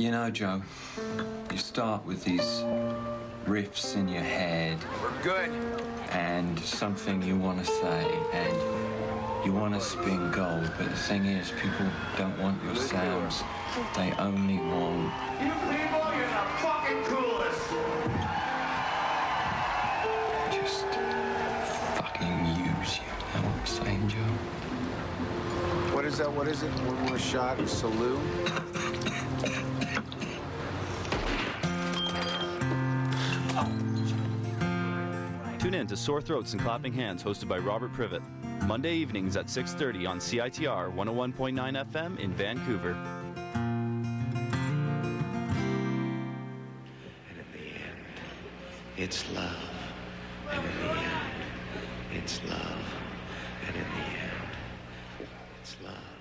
You know, Joe, you start with these riffs in your head. We're good. And something you want to say, and you want to spin gold, but the thing is, people don't want your sounds. They only want... You people, you're the fucking coolest! Just fucking use you. Know what I'm saying, Joe? What is that? What is it? One more shot of Salute? Tune in to Sore Throats and Clapping Hands, hosted by Robert Privet. Monday evenings at 6:30 on CITR 101.9 FM in Vancouver. And in the end, it's love. And in the end, it's love. And in the end, it's love.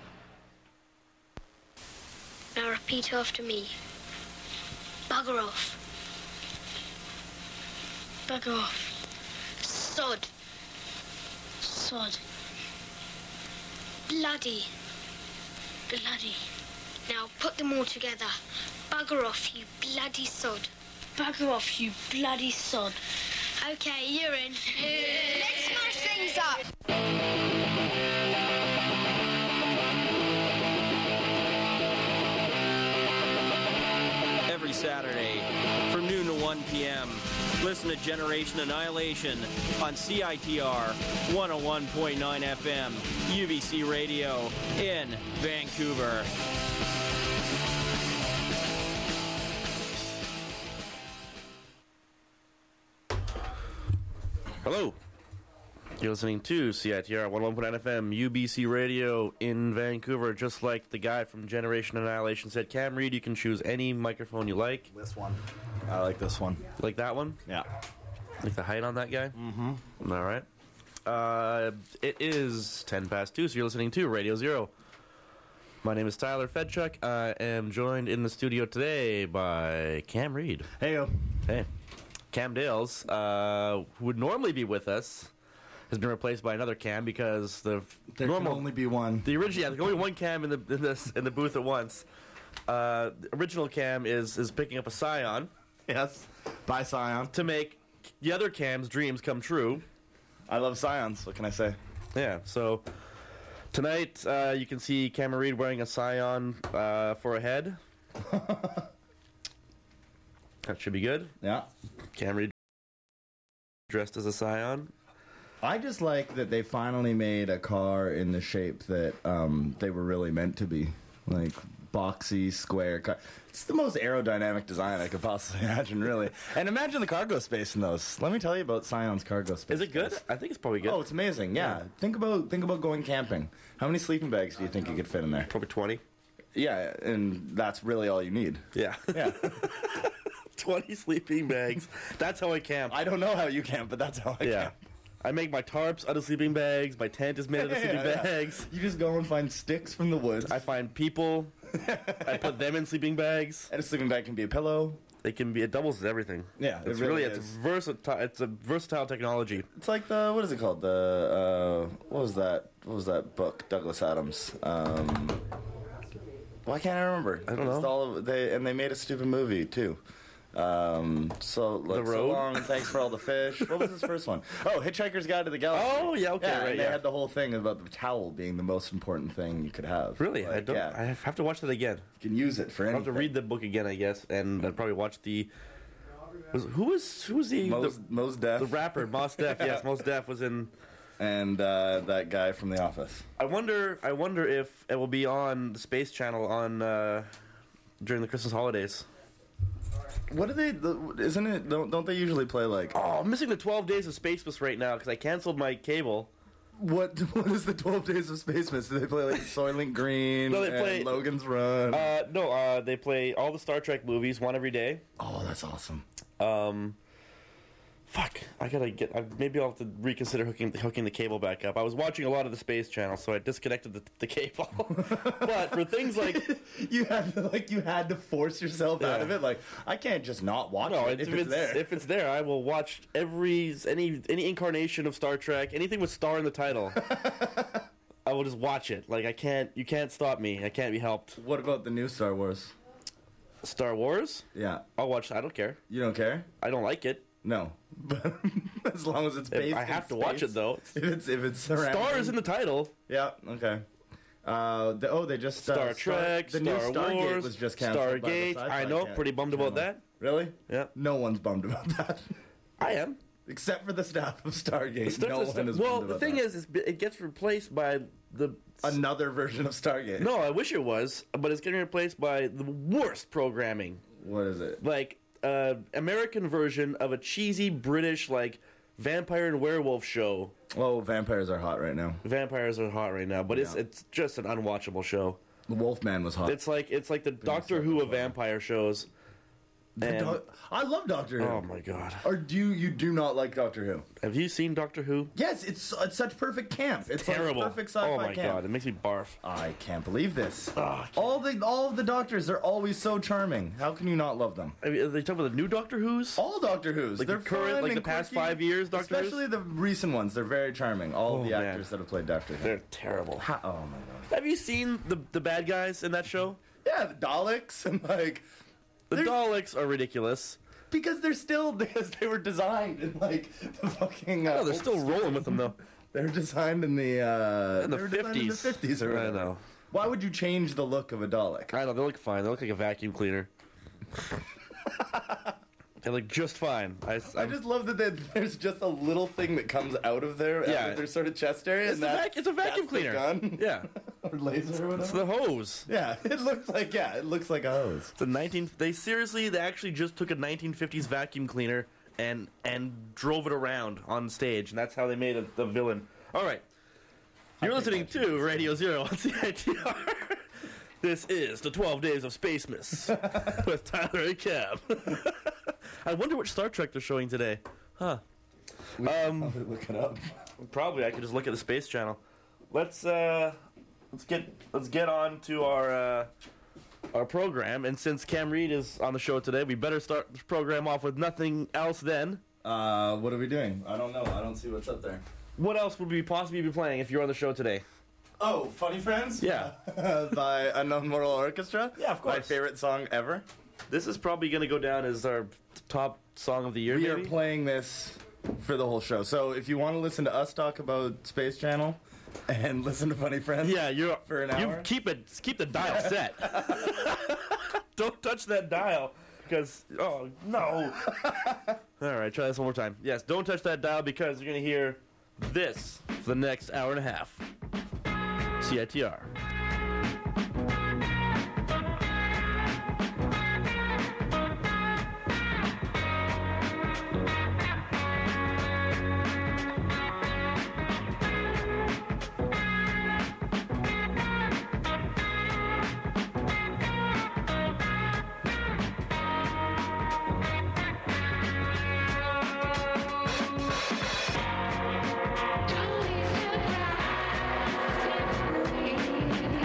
Now repeat after me. Bugger off. Bugger off. Sod. Sod. Bloody. Bloody. Now put them all together. Bugger off, you bloody sod. Bugger off, you bloody sod. Okay, you're in. Let's smash things up. Every Saturday from noon to 1 p.m. Listen to Generation Annihilation on CITR 101.9 FM, UBC Radio in Vancouver. Hello. You're listening to CITR 101.9 FM, UBC Radio in Vancouver. Just like the guy from Generation Annihilation said, Cam Reed, you can choose any microphone you like. This one. I like this one. Like that one? Yeah. Like the height on that guy? Mm-hmm. All right. It is 10 past 2, so you're listening to Radio Zero. My name is Tyler Fedchuk. I am joined in the studio today by Cam Reed. Hey-o. Hey. Cam Dales, who would normally be with us, has been replaced by another Cam because There can only be one. The original, there's only one Cam in the booth at once. The original Cam is picking up a Scion. Yes. Bye, Scion. To make the other Cam's dreams come true. I love Scions. What can I say? Yeah. So tonight you can see Cam Reed wearing a Scion for a head. That should be good. Yeah. Cam Reed dressed as a Scion. I just like that they finally made a car in the shape that they were really meant to be. Like, boxy, square car. It's the most aerodynamic design I could possibly imagine, really. And imagine the cargo space in those. Let me tell you about Scion's cargo space. Is it good? I think it's probably good. Oh, it's amazing, yeah. Think about going camping. How many sleeping bags do you think you could fit in there? Probably 20. Yeah, and that's really all you need. Yeah. Yeah. 20 sleeping bags. That's how I camp. I don't know how you camp, but that's how I camp. I make my tarps out of sleeping bags. My tent is made out of sleeping bags. You just go and find sticks from the woods. I find people. I put them in sleeping bags. And a sleeping bag can be a pillow. It can be. It doubles as everything. Yeah, it's it really it's versatile. It's a versatile technology. It's like the what is it called? The what was that book? Douglas Adams. Why can't I remember? I don't know. It's all they made a stupid movie too. So like, The Road? So long. Thanks for all the fish. What was his first one? Oh, Hitchhiker's Guide to the Galaxy. Oh yeah, okay, right. And they had the whole thing about the towel being the most important thing you could have. Really, Like, I don't. I have to watch that again. You can use it for I anything. have to read the book again, I guess, and I'd probably watch the. Who was the Mos Def, the rapper Mos Def? Yes, Mos Def was in. And that guy from The Office. I wonder if it will be on the Space Channel on during the Christmas holidays. What do they? Isn't it? Don't they usually play like? Oh, I'm missing the 12 Days of Spacemas right now because I canceled my cable. What is the 12 Days of Spacemas? Do they play like Soylent Green? No, they play and Logan's Run. They play all the Star Trek movies, one every day. Oh, that's awesome. Fuck, I gotta get. Maybe I'll have to reconsider hooking the cable back up. I was watching a lot of the Space Channel, so I disconnected the cable. But for things like you had to force yourself out of it. Like, I can't just not watch it if it's there. If it's there, I will watch any incarnation of Star Trek, anything with star in the title. I will just watch it. Like, you can't stop me. I can't be helped. What about the new Star Wars? Star Wars? Yeah. I'll watch. I don't care. You don't care? I don't like it. No. But as long as it's based I have in to watch space. it though. If it's surrounding. Star is in the title. Yeah, okay. They just... Star Trek, the new Star Stargate Wars, was just canceled. Stargate. I know, pretty bummed about that. Really? Yeah. No one's bummed about that. I am. Except for the staff of Stargate. Well, one is bummed the about thing that. is, it gets replaced by the... Another version of Stargate. No, I wish it was, but it's getting replaced by the worst programming. What is it? Like, American version of a cheesy British, like, vampire and werewolf show. Oh, vampires are hot right now. Vampires are hot right now, but it's just an unwatchable show. The Wolfman was hot. It's like the Doctor Who of vampire shows. And, I love Doctor Who. oh my god! Or you do not like Doctor Who? Have you seen Doctor Who? Yes, it's such perfect camp. It's Terrible. Like perfect sci-fi oh my camp. god! It makes me barf. I can't believe this. Oh, all of the doctors are always so charming. How can you not love them? I mean, are they talking about the new Doctor Who's? All Doctor Who's. Like They're the current, fun like the and past quirky. 5 years, Doctor Who's? Especially the recent ones. They're very charming. All of the man. actors that have played Doctor Who. They're terrible. Oh my god. Have you seen the bad guys in that show? Yeah, the Daleks and like The Daleks are ridiculous. because they were designed in like the fucking. No, they're still rolling with them though. They were designed in the In the they were designed in the 50s. 50s or I whatever. know. Why would you change the look of a Dalek? I know, they look fine. They look like a vacuum cleaner. They look just fine. I just love that there's just a little thing that comes out of their sort of chest area. It's, and it's a vacuum that's the cleaner. gun. Yeah. Or laser or whatever. It's the hose. Yeah, it looks like a hose. It's they actually just took a 1950s vacuum cleaner and drove it around on stage, and that's how they made the villain. All right. You're listening to Radio Zero on CITR. This is the 12 Days of Spacemas with Tyler and Cam. I wonder which Star Trek they're showing today. Huh. Probably look it up. Probably I could just look at the Space Channel. Let's get on to our program, and since Cam Reed is on the show today, we better start the program off with nothing else then. What are we doing? I don't know. I don't see what's up there. What else would we possibly be playing if you're on the show today? Oh, Funny Friends? Yeah. By Unknown Mortal Orchestra? Yeah, of course. My favorite song ever. This is probably going to go down as our top song of the year, We maybe? are playing this for the whole show. So if you want to listen to us talk about Space Channel and listen to Funny Friends, Yeah, for an hour. keep the dial set. Don't touch that dial, because oh no! All right, try this one more time. Yes, don't touch that dial because you're gonna hear this for the next hour and a half. CITR. Don't be surprised if we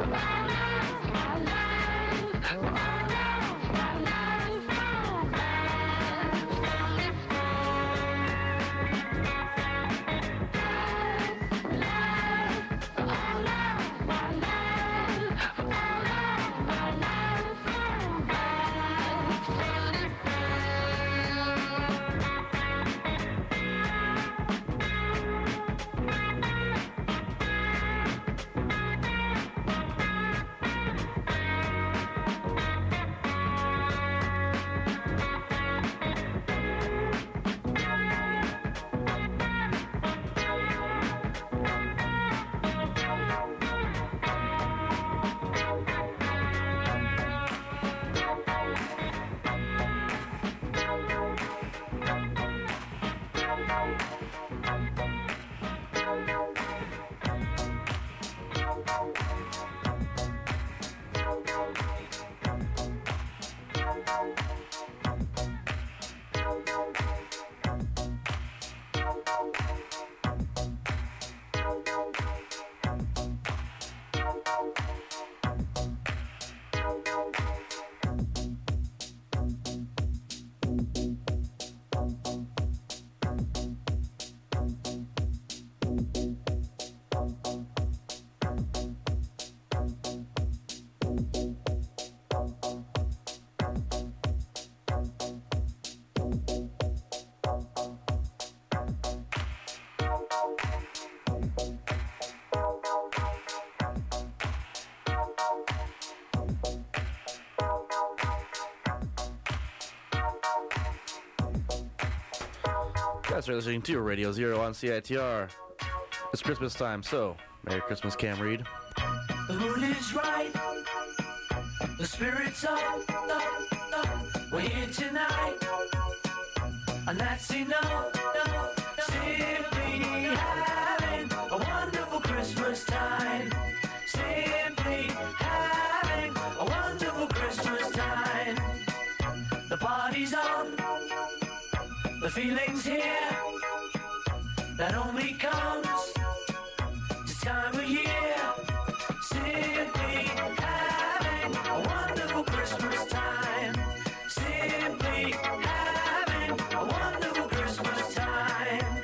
Guys are listening to Radio Zero on CITR. It's Christmas time, so Merry Christmas, Cam Reed. The mood is right. The spirit's up. We're here tonight. And that's enough. Simply having a wonderful Christmas time. Simply having a wonderful Christmas time. The party's on. The feeling's here. That only comes this time of year. Simply having a wonderful Christmas time. Simply having a wonderful Christmas time.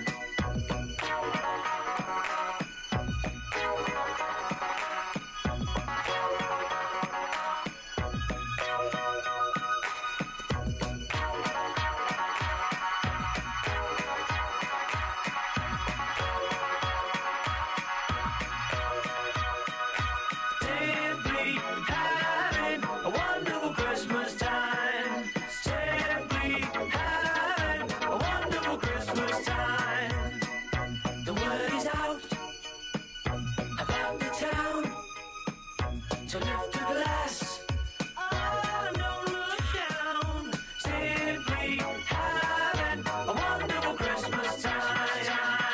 So lift a glass, oh, don't look down. Simply having a wonderful Christmas time.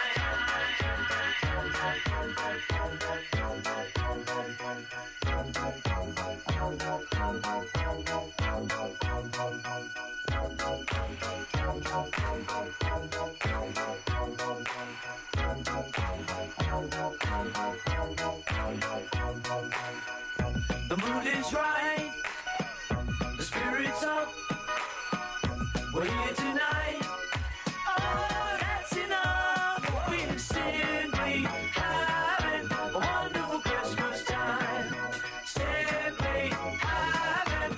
The mood is right, the spirit's up, we're here tonight, oh, that's enough, we're simply having a wonderful Christmas time, simply having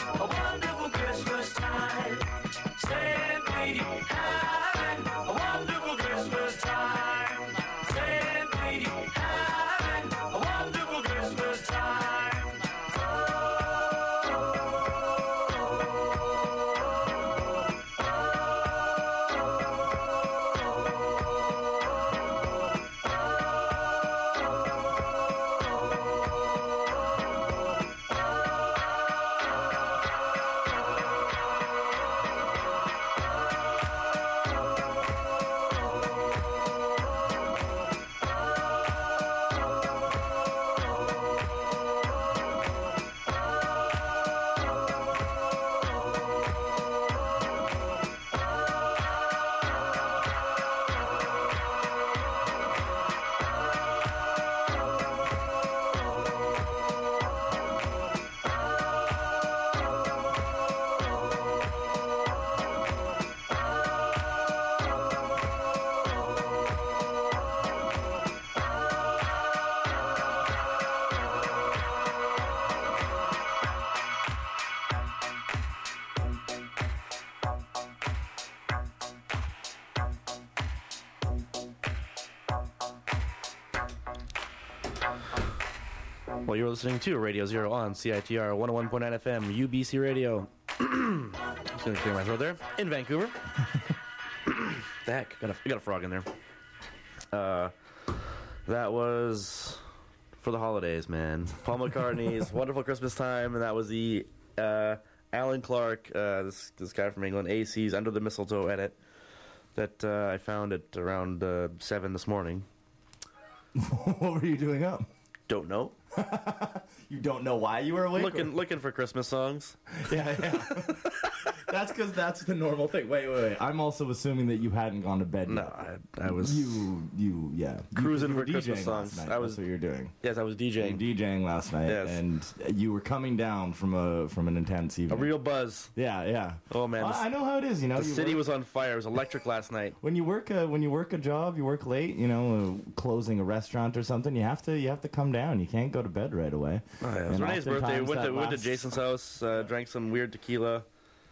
Well, you're listening to Radio Zero on CITR 101.9 FM, UBC Radio. Just going to clear my throat there. In Vancouver. The heck? Got a frog in there. That was for the holidays, man. Paul McCartney's Wonderful Christmas Time, and that was the Alan Clark, this guy from England, AC's Under the Mistletoe edit that I found at around 7 this morning. What were you doing up? Don't know. You don't know why you were awake? Looking for Christmas songs. Yeah. That's because that's the normal thing. Wait. I'm also assuming that you hadn't gone to bed yet. No, I was You cruising for were Christmas DJing songs. last night. That's what you were doing. Yes, I was DJing. You were DJing last night, Yes. and you were coming down from an intense A evening. real buzz. Yeah. Oh man, Well, I know how it is. the city was on fire. It was electric last night. When you work a job, you work late. Closing a restaurant or something. You have to come down. You can't go to bed right away. Oh, yeah. It was And Renee's birthday. We oftentimes went to that Jason's house, drank some weird tequila.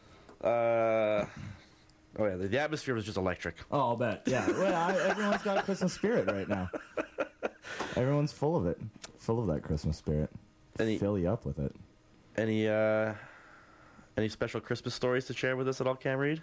The atmosphere was just electric. Oh, I'll bet. Yeah. Well, everyone's got Christmas spirit right now. Everyone's full of it. Full of that Christmas spirit. Fill you up with it. Any special Christmas stories to share with us at all, Cam Reed?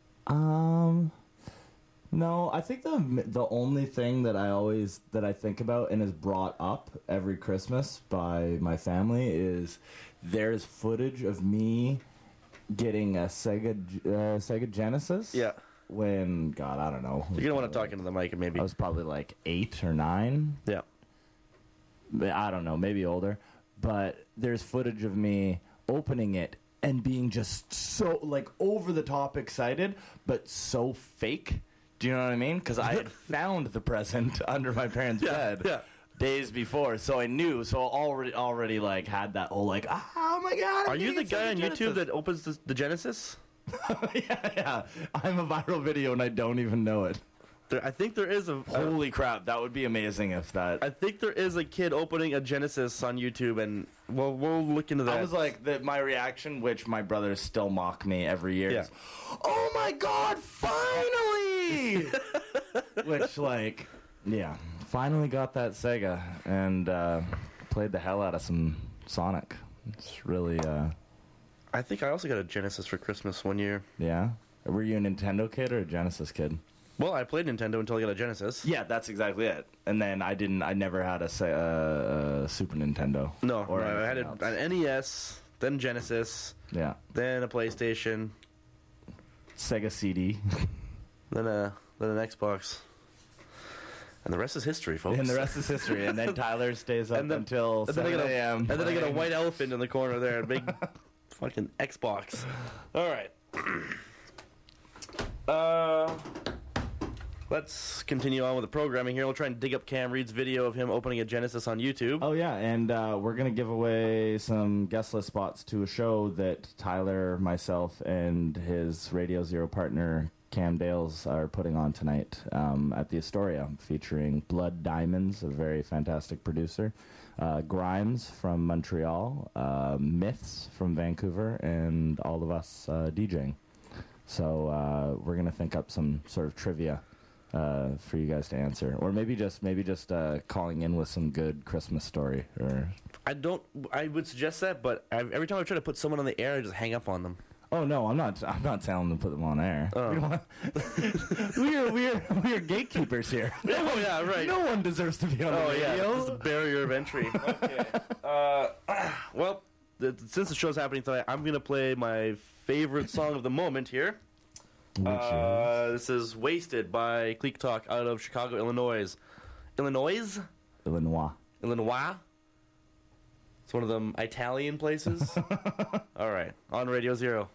No, I think the only thing that I think about and is brought up every Christmas by my family is there's footage of me getting a Sega Genesis. Yeah. When, God, I don't know. You're gonna want to talk into the mic, maybe. I was probably like 8 or 9. Yeah. I don't know, maybe older. But there's footage of me opening it and being just so, like, over the top excited, but so fake. Do you know what I mean? Because I had found the present under my parents' bed days before, so I knew. So already like had that whole like, oh my God! Are you the guy on YouTube that opens the Genesis? Yeah. I'm a viral video and I don't even know it. I think there is a... Holy crap, that would be amazing if that... I think there is a kid opening a Genesis on YouTube, and we'll look into that. I was like, my reaction, which my brothers still mock me every year, is, oh my God, finally! Which, like, yeah, finally got that Sega, and played the hell out of some Sonic. It's really... I think I also got a Genesis for Christmas one year. Yeah? Were you a Nintendo kid or a Genesis kid? Well, I played Nintendo until I got a Genesis. Yeah, that's exactly it. And then I never had a Super Nintendo. No, or I had anything else. an NES, then Genesis, Yeah. then a PlayStation, Sega CD. then an Xbox. And the rest is history, folks. And the rest is history. And then Tyler stays up until 7 a.m. And then I get a white elephant in the corner there, a big fucking Xbox. All right. Let's continue on with the programming here. We'll try and dig up Cam Reed's video of him opening a Genesis on YouTube. Oh, yeah, and we're going to give away some guest list spots to a show that Tyler, myself, and his Radio Zero partner, Cam Dales, are putting on tonight at the Astoria, featuring Blood Diamonds, a very fantastic producer, Grimes from Montreal, Myths from Vancouver, and all of us DJing. So we're going to think up some sort of trivia for you guys to answer, or maybe just calling in with some good Christmas story. Or I would suggest that, but every time I try to put someone on the air, I just hang up on them. Oh no, I'm not telling them to put them on air. Oh. We're gatekeepers here. Oh yeah, right. No one deserves to be on the radio. Yeah, this is the barrier of entry. Okay. Well, since the show's happening tonight, I'm gonna play my favorite song of the moment here. This is "Wasted" by Cleek Talk out of Chicago, Illinois. Illinois. It's one of them Italian places. All right, on Radio Zero.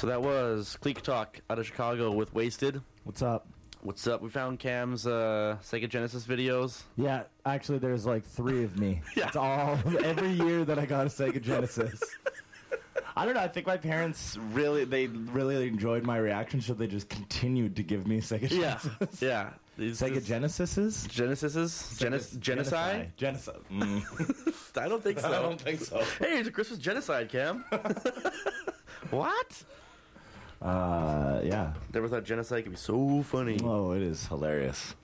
So that was Cleek Talk out of Chicago with Wasted. What's up? What's up? We found Cam's Sega Genesis videos. Yeah, actually, there's like 3 of me. Yeah. It's all every year that I got a Sega Genesis. I don't know. I think my parents really enjoyed my reaction, so they just continued to give me Sega Yeah, Genesis. yeah. These Sega Genesises? Genocide? Genocide. I don't think so. I don't think so. Hey, it's a Christmas genocide, Cam. What? Yeah. Never thought genocide could be so funny. Oh, it is hilarious.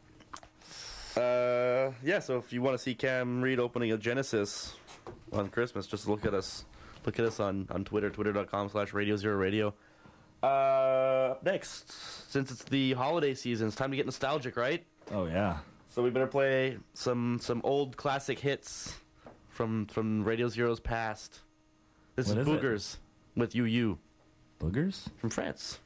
Yeah, so if you want to see Cam Reed opening a Genesis on Christmas, just look at us. Look at us on Twitter, twitter.com/Radio0Radio. Next, since it's the holiday season, it's time to get nostalgic, right? Oh, yeah. So we better play some old classic hits from Radio Zero's past. This What is is it? Boogers with You Boogers? from France.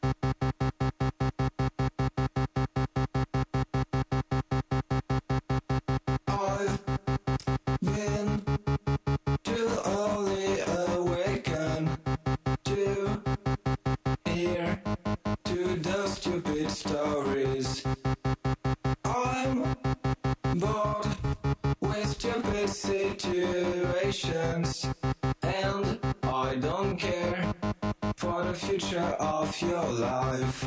I've been too early awakened to hear to those stupid stories. I'm bored with stupid situations, and I don't care for the future of your life.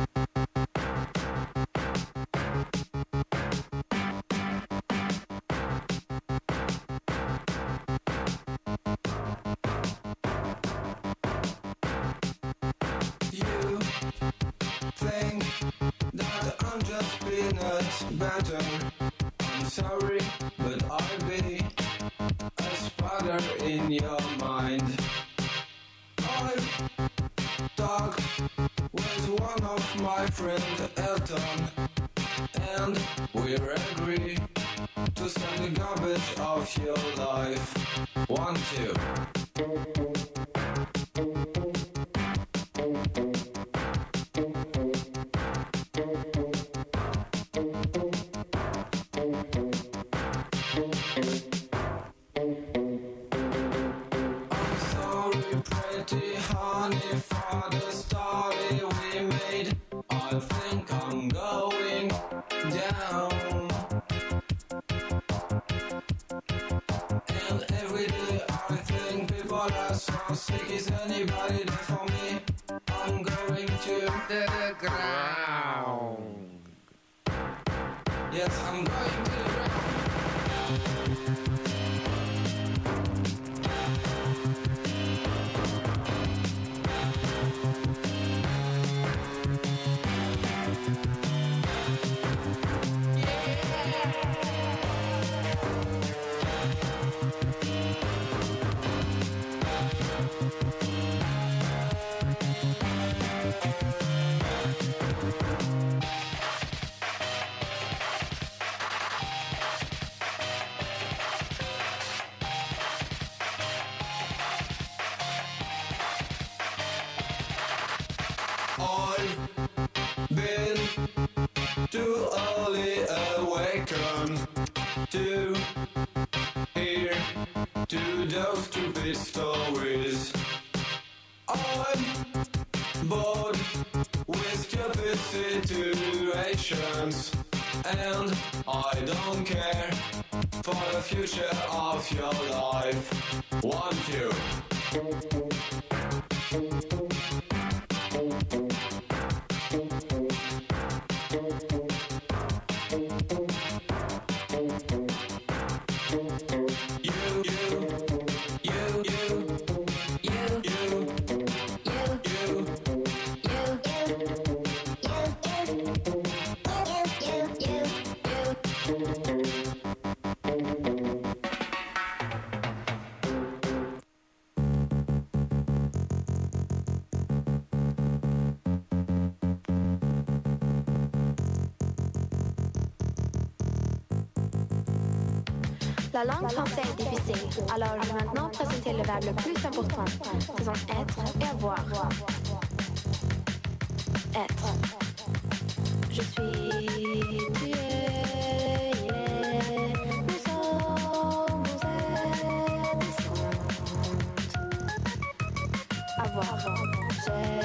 You think that I'm just peanut butter. I'm sorry, but I'll be a spider in your mind. I've talked with one of my friend Elton, and we're agree to send the garbage of your life. 1, 2. I'm sorry, pretty honey, for the story we made. I think I'm going down. And every day I think people are so sick. Is anybody there for me? I'm going to the ground. Yes, I'm going to the ground. I've been too early awakened to hear to those stupid stories. I'm bored with stupid situations, and I don't care for the future of your life. 1, 2. La langue française est difficile, alors je vais maintenant présenter le verbe le plus important, faisant être et avoir. Être. Je suis, tu es, il est, nous sommes, vous êtes, ils sont. Avoir. J'ai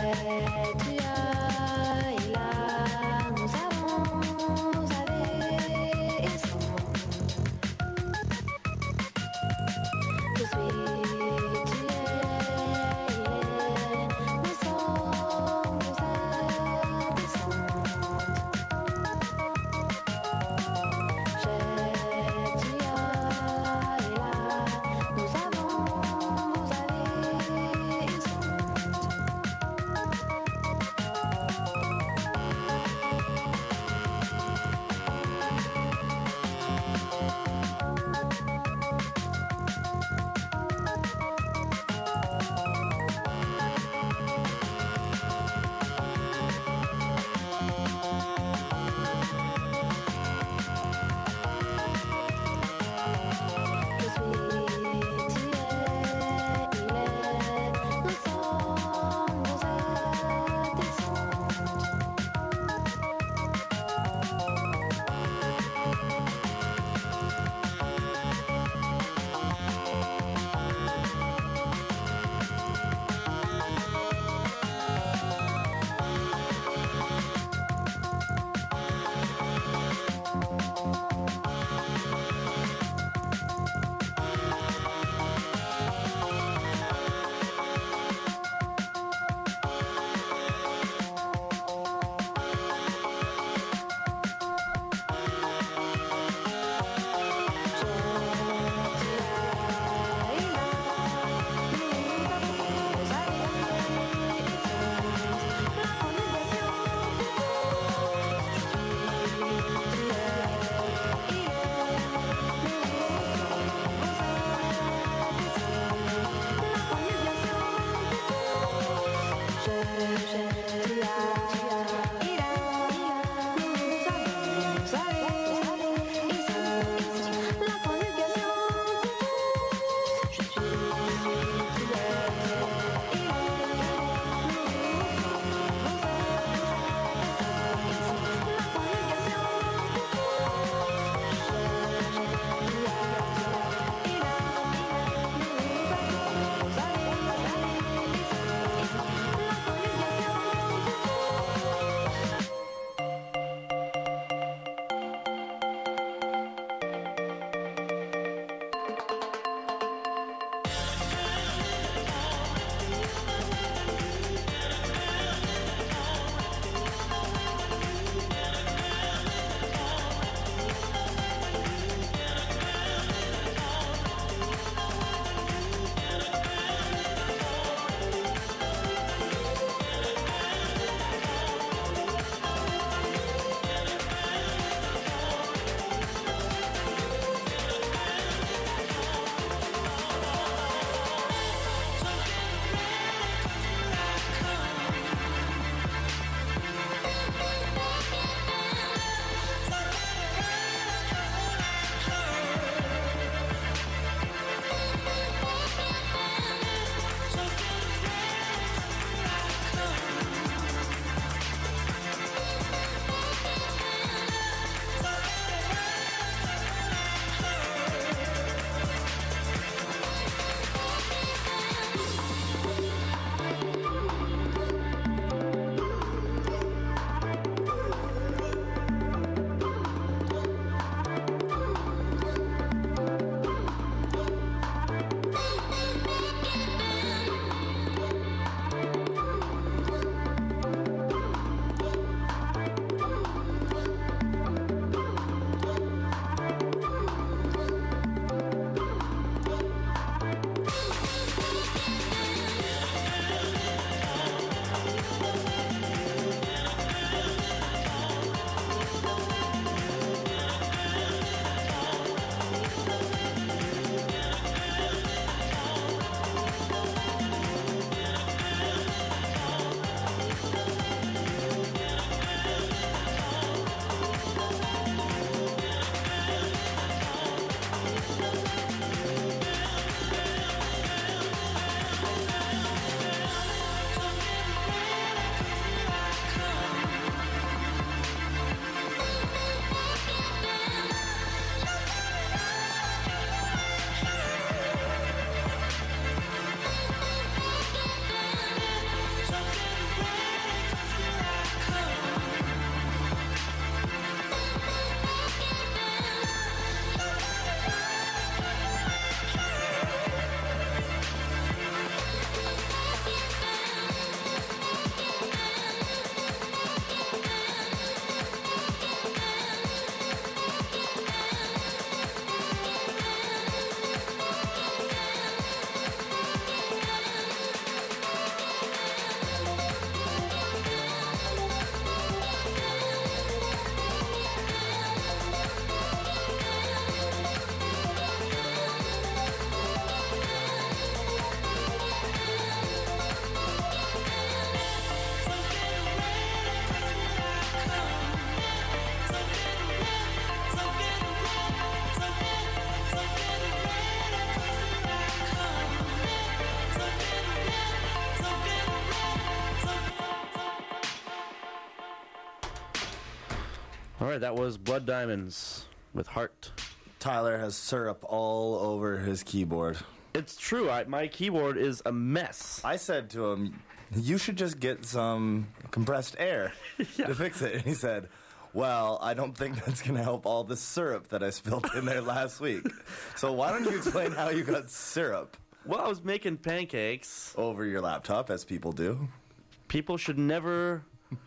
All right, that was Blood Diamonds with Heart. Tyler has syrup all over his keyboard. It's true. My keyboard is a mess. I said to him, you should just get some compressed air to fix it. And he said, well, I don't think that's going to help all the syrup that I spilled in there last week. So why don't you explain how you got syrup? Well, I was making pancakes. Over your laptop, as people do. People should never...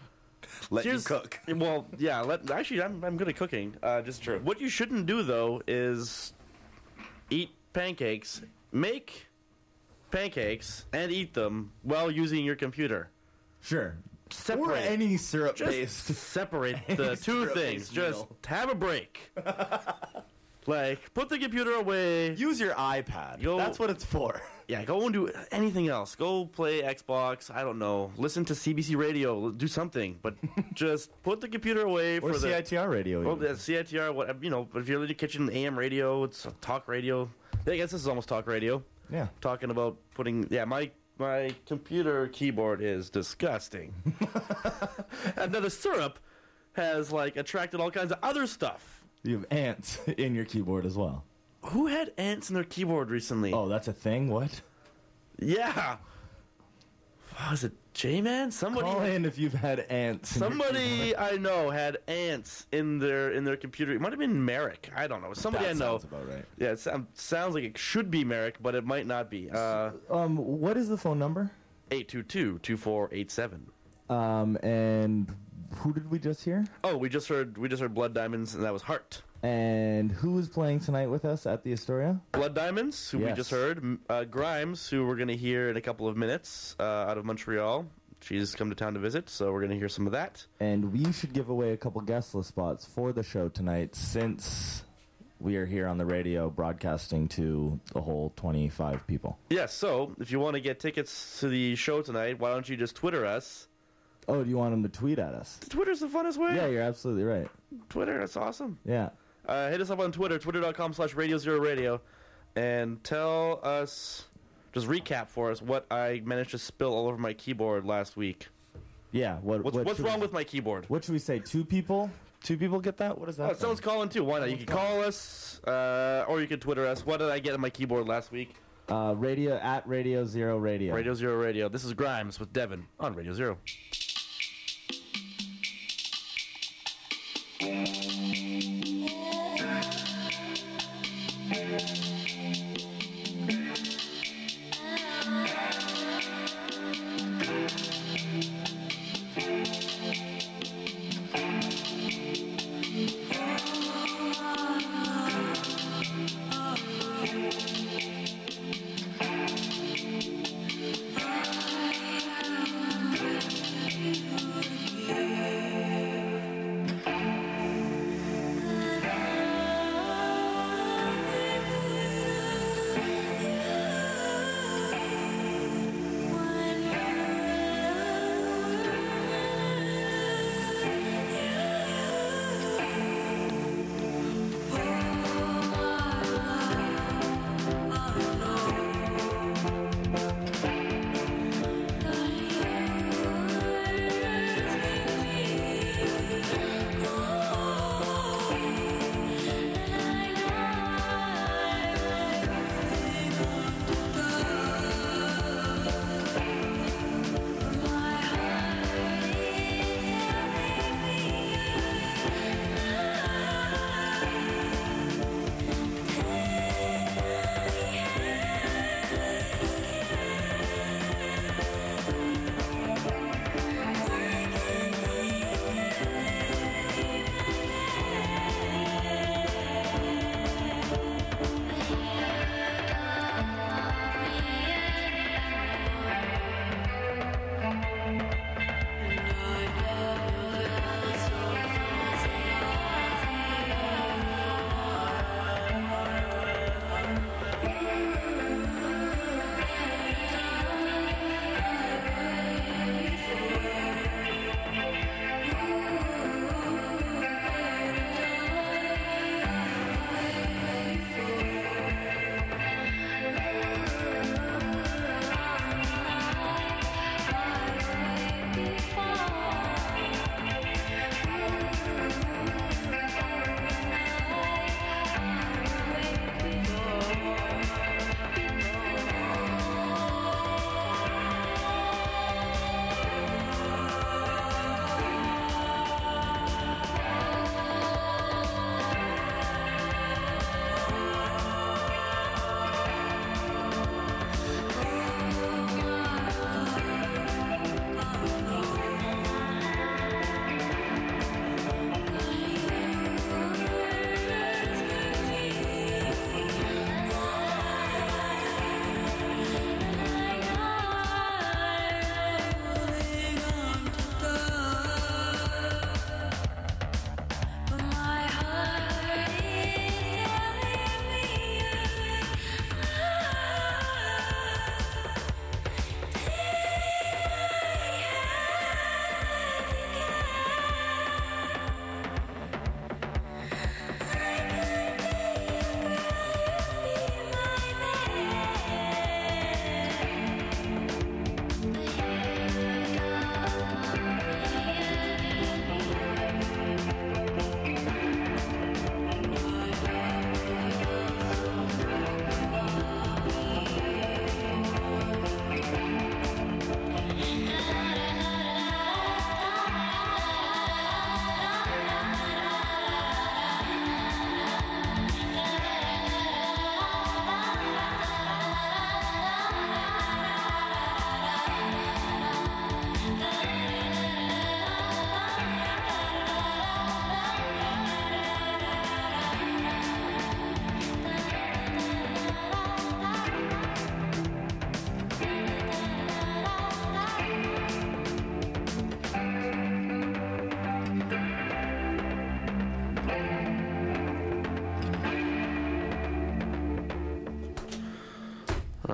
Let you cook. Well, yeah. Actually, I'm good at cooking. Just true. What you shouldn't do, though, is eat pancakes, make pancakes, and eat them while using your computer. Sure. Separate. Or any syrup-based. Just separate the two things. Just have a break. Like, put the computer away. Use your iPad. That's what it's for. Yeah, go and do anything else. Go play Xbox. I don't know. Listen to CBC Radio. Do something, but just put the computer away Or for the CITR radio. Well, even. the CITR, what you know. But if you're in the kitchen, AM radio, it's talk radio. I guess this is almost talk radio. Yeah. Talking about putting. Yeah, my computer keyboard is disgusting. And then the syrup has like attracted all kinds of other stuff. You have ants in your keyboard as well. Who had ants in their keyboard recently? Oh, that's a thing? What? Yeah. Was it J-Man? Somebody. Call in if you've had ants. in your Somebody keyboard. I know had ants in their computer. It might have been Merrick. I don't know. Somebody That I know. sounds about right. Yeah, it sounds like it should be Merrick, but it might not be. What is the phone number? 822-2487. And who did we just hear? Oh, we just heard Blood Diamonds, and that was Heart. And who is playing tonight with us at the Astoria? Blood Diamonds, who we Yes. just heard. Grimes, who we're going to hear in a couple of minutes, out of Montreal. She's come to town to visit, so we're going to hear some of that. And we should give away a couple guest list spots for the show tonight, since we are here on the radio broadcasting to the whole 25 people. Yes, so if you want to get tickets to the show tonight, why don't you just Twitter us? Oh, do you want them to tweet at us? Twitter's the funnest way. Yeah, you're absolutely right. Twitter, that's awesome. Yeah. Hit us up on Twitter, twitter.com/Radio0Radio, and tell us, just recap for us what I managed to spill all over my keyboard last week. Yeah. What's wrong with my keyboard? What should we say? 2 people? 2 people get that? What is that? Someone's calling too. Why not? You can call us, or you can Twitter us. What did I get on my keyboard last week? Radio at Radio Zero Radio. Radio Zero Radio. This is Grimes with Devin on Radio Zero.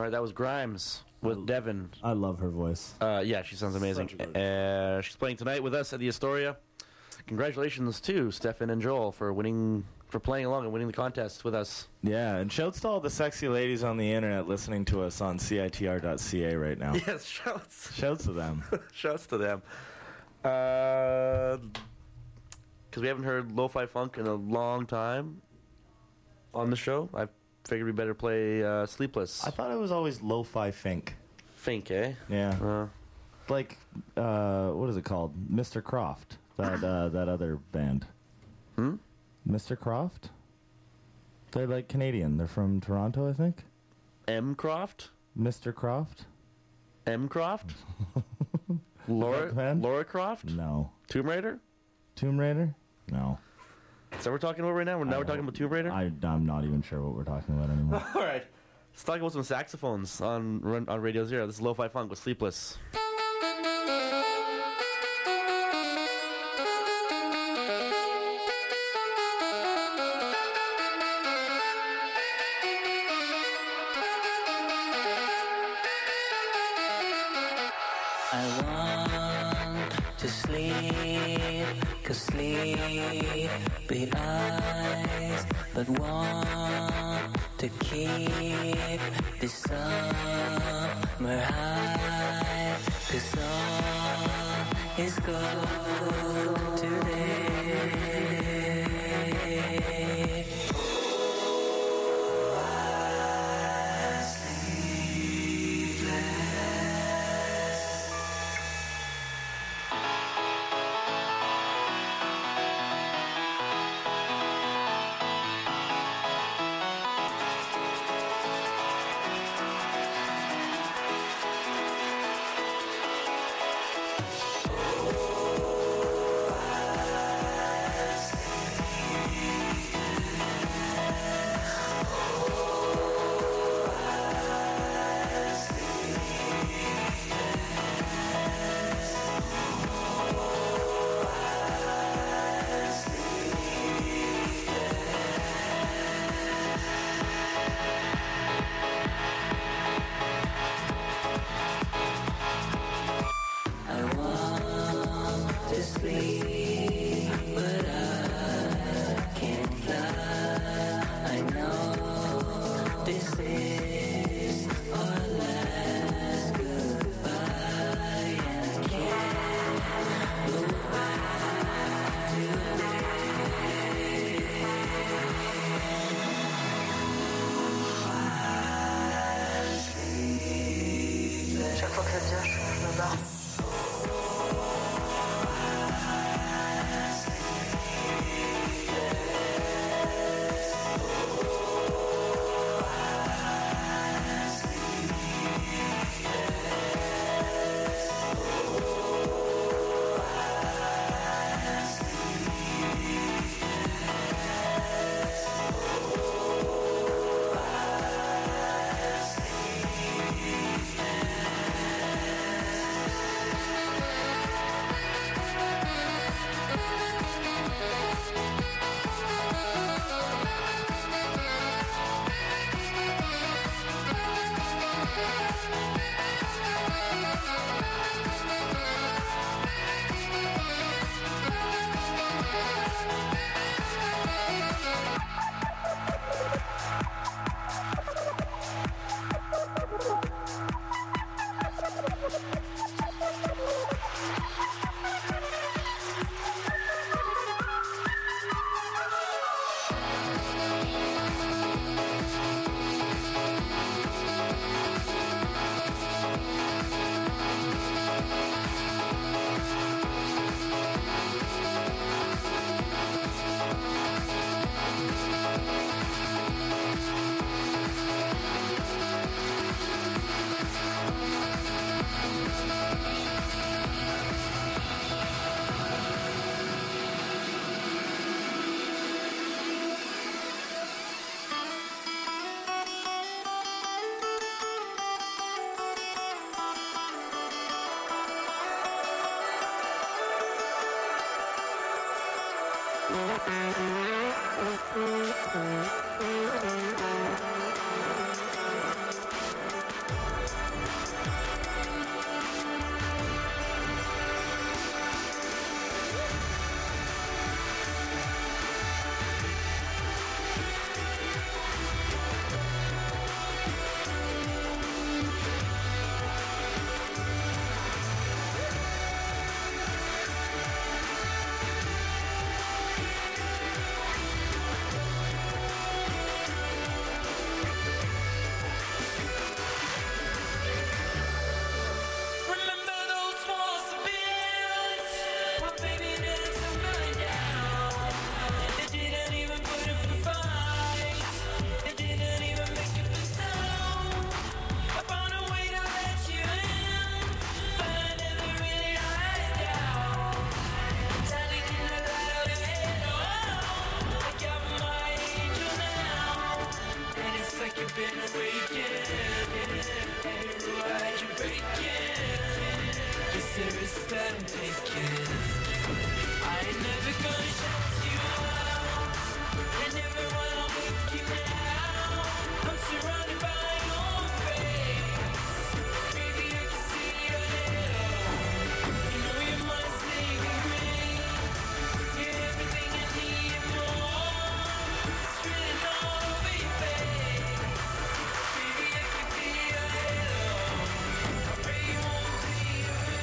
right, that was Grimes with Devin. I love her voice. Yeah, she sounds amazing. She's playing tonight with us at the Astoria. Congratulations to Stefan and Joel for playing along and winning the contest with us. Yeah, and shouts to all the sexy ladies on the internet listening to us on CITR.ca right now. Yes, shouts. Shouts to them. Shouts to them. Because we haven't heard lo-fi funk in a long time on the show, I figured we better play Sleepless. I thought it was always lo-fi fink. Fink, eh? Yeah. Like, what is it called? Mr. Croft. That other band. Mr. Croft? They're like Canadian. They're from Toronto, I think. M. Croft? Mr. Croft? M. Croft? Laura Croft? No. Tomb Raider? Tomb Raider? No. Is that what we're talking about right now? We're talking about Tomb Raider? I'm not even sure what we're talking about anymore. All right. Let's talk about some saxophones on Radio Zero. This is Lo-Fi Funk with Sleepless. I want to sleep, 'cause sleepy eyes, but want to keep this summer high, 'cause all is good today. Chaque fois que ça devient, je me barre. been awakened. Why'd you break it? The serious that I'm taking. I ain't never gonna shut you out. And never wanna make you now. I'm surrounded by your face. Baby, I can see your halo. You know you're my saving grace. You're everything I need and more. It's written all over your face. Baby, I can be your halo. I pray you won't fade away.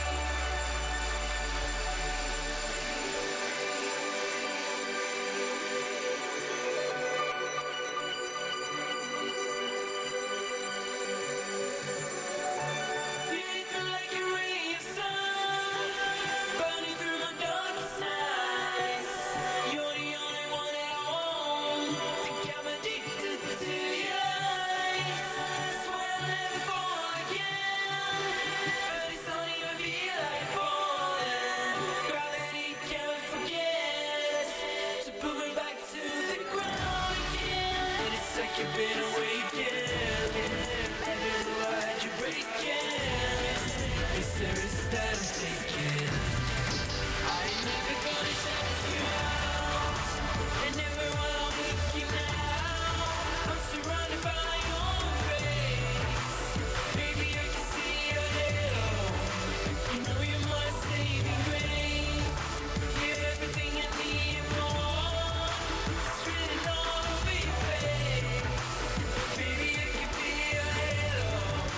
You've been awakened. Why'd you break it? The serious that I'm taking. I ain't never gonna shut you out. And never will make you now. I'm surrounded by your grace. Baby, I can see your halo. You know you're my saving grace. You're everything I need and more. It's written all over your face. Baby, I can be your halo.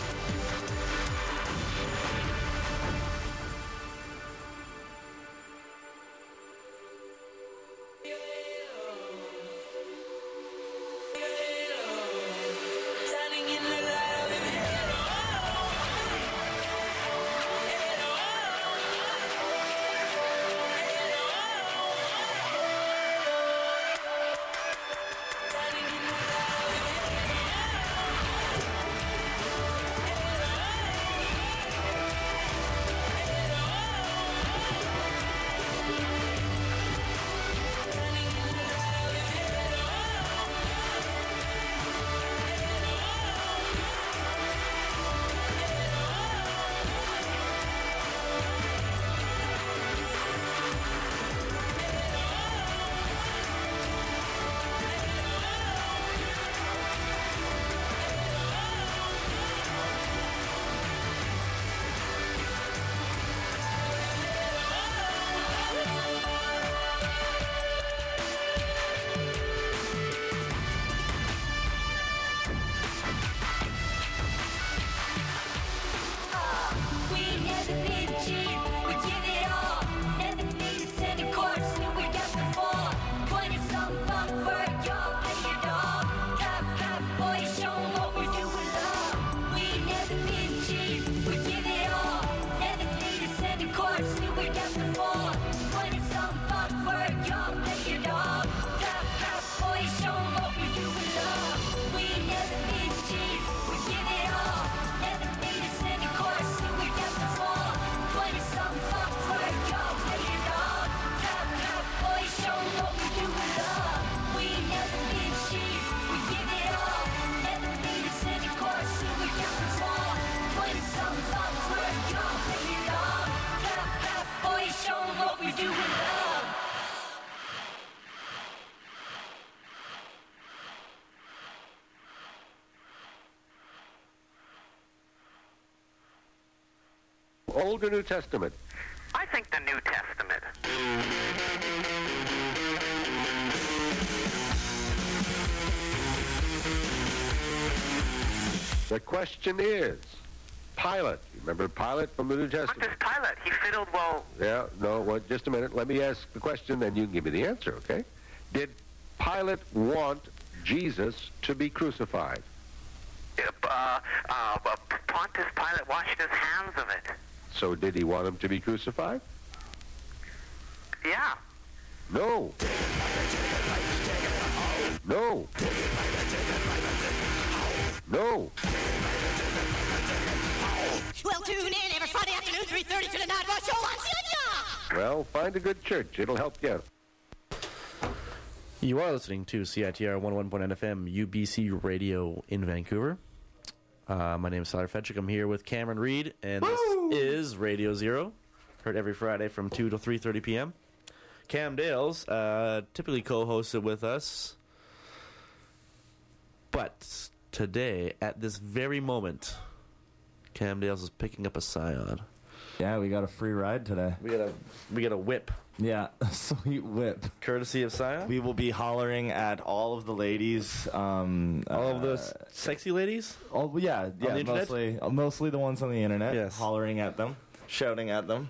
Standing in the light of your halo. We never been cheap, we give it all. Never needed center course, we got the fall. 20-something buck for a job, pay your dog. Cop, boy, show 'em what we're doing, love. We never been cheap, we give it all. Never needed center course, we got the fall. 20-something buck for a job, pay your dog. Cop, boy, show 'em what we're doing, love. We never been cheap, we give it all. Never needed center course, we got the fall. 20-something buck for a job, pay your dog. Cop, boy, show 'em what we're doing, love. We never been cheap, we give it all. Never needed center course, we got the fall. 20-something buck for a job, pay your dog. Cop, boy, show 'em what we're doing, love. Old or New Testament? I think the New Testament. The question is, Pilate. You remember Pilate from the New Testament? What does Pilate? He fiddled well. Yeah, no, well, just a minute. Let me ask the question, then you can give me the answer, okay? Did Pilate want Jesus to be crucified? Pontius Pilate washed his hands of it. So did he want him to be crucified? Yeah. No. No. No. Well, tune in every Friday afternoon, 3:30 to the Nightwatch Show on CITR. Well, find a good church. It'll help you out. You are listening to CITR 101.9 FM, UBC Radio in Vancouver. My name is Tyler Fetchick. I'm here with Cameron Reed, and this is Radio Zero, heard every Friday from 2 to 3:30 p.m. Cam Dales typically co-hosts it with us, but today, at this very moment, Cam Dales is picking up a Scion. Yeah, we got a free ride today. We got a whip. Yeah, a sweet whip. Courtesy of Scion? We will be hollering at all of the ladies. All of those sexy ladies? Oh, yeah, the internet? mostly the ones on the internet. Yes. Hollering at them, shouting at them.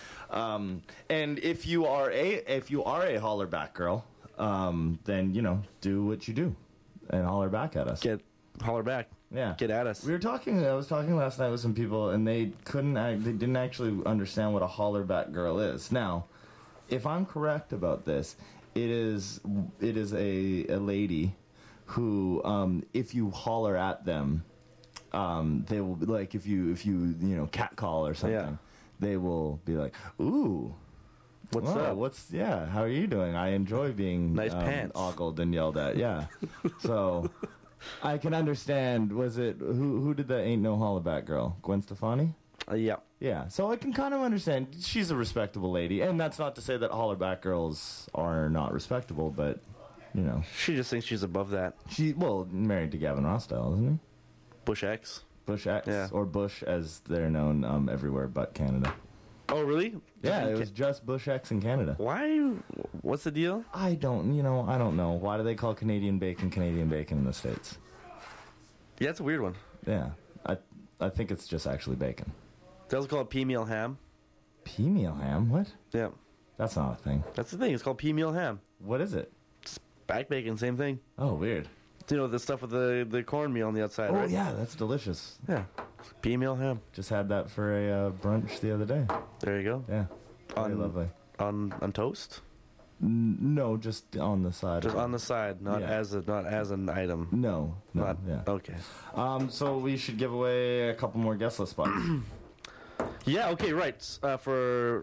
And if you are a hollerback girl, then do what you do and holler back at us. Holler back. Yeah, get at us. I was talking last night with some people, and they didn't actually understand what a hollerback girl is. Now, if I'm correct about this, it is a lady who, if you holler at them, they will be like, if you catcall or something, they will be like, ooh. What's up? How are you doing? I enjoy being nice pants ogled and yelled at. Yeah, so. I can understand. Was it who did the Ain't No Hollaback girl? Gwen Stefani? Yeah. Yeah. So I can kind of understand. She's a respectable lady, and that's not to say that hollaback girls are not respectable, but she just thinks she's above that. Married to Gavin Rossdale, isn't he? Bush X. Bush X, yeah. Or Bush as they're known everywhere but Canada. Oh, really? Yeah, it was just Bush X in Canada. Why? What's the deal? I don't know. Why do they call Canadian bacon in the States? Yeah, it's a weird one. Yeah, I think it's just actually bacon. They also call it pea meal ham. Pea meal ham? What? Yeah. That's not a thing. That's the thing. It's called pea meal ham. What is it? It's back bacon, same thing. Oh, weird. The stuff with the cornmeal on the outside, right? Oh, yeah, that's delicious. Yeah. Pea meal ham. Just had that for a brunch the other day. There you go. Yeah. Very lovely. On toast? No, just on the side. Just on the side, not as an item. No. Yeah. Okay. So we should give away a couple more guest list spots. Yeah. Okay. Right. For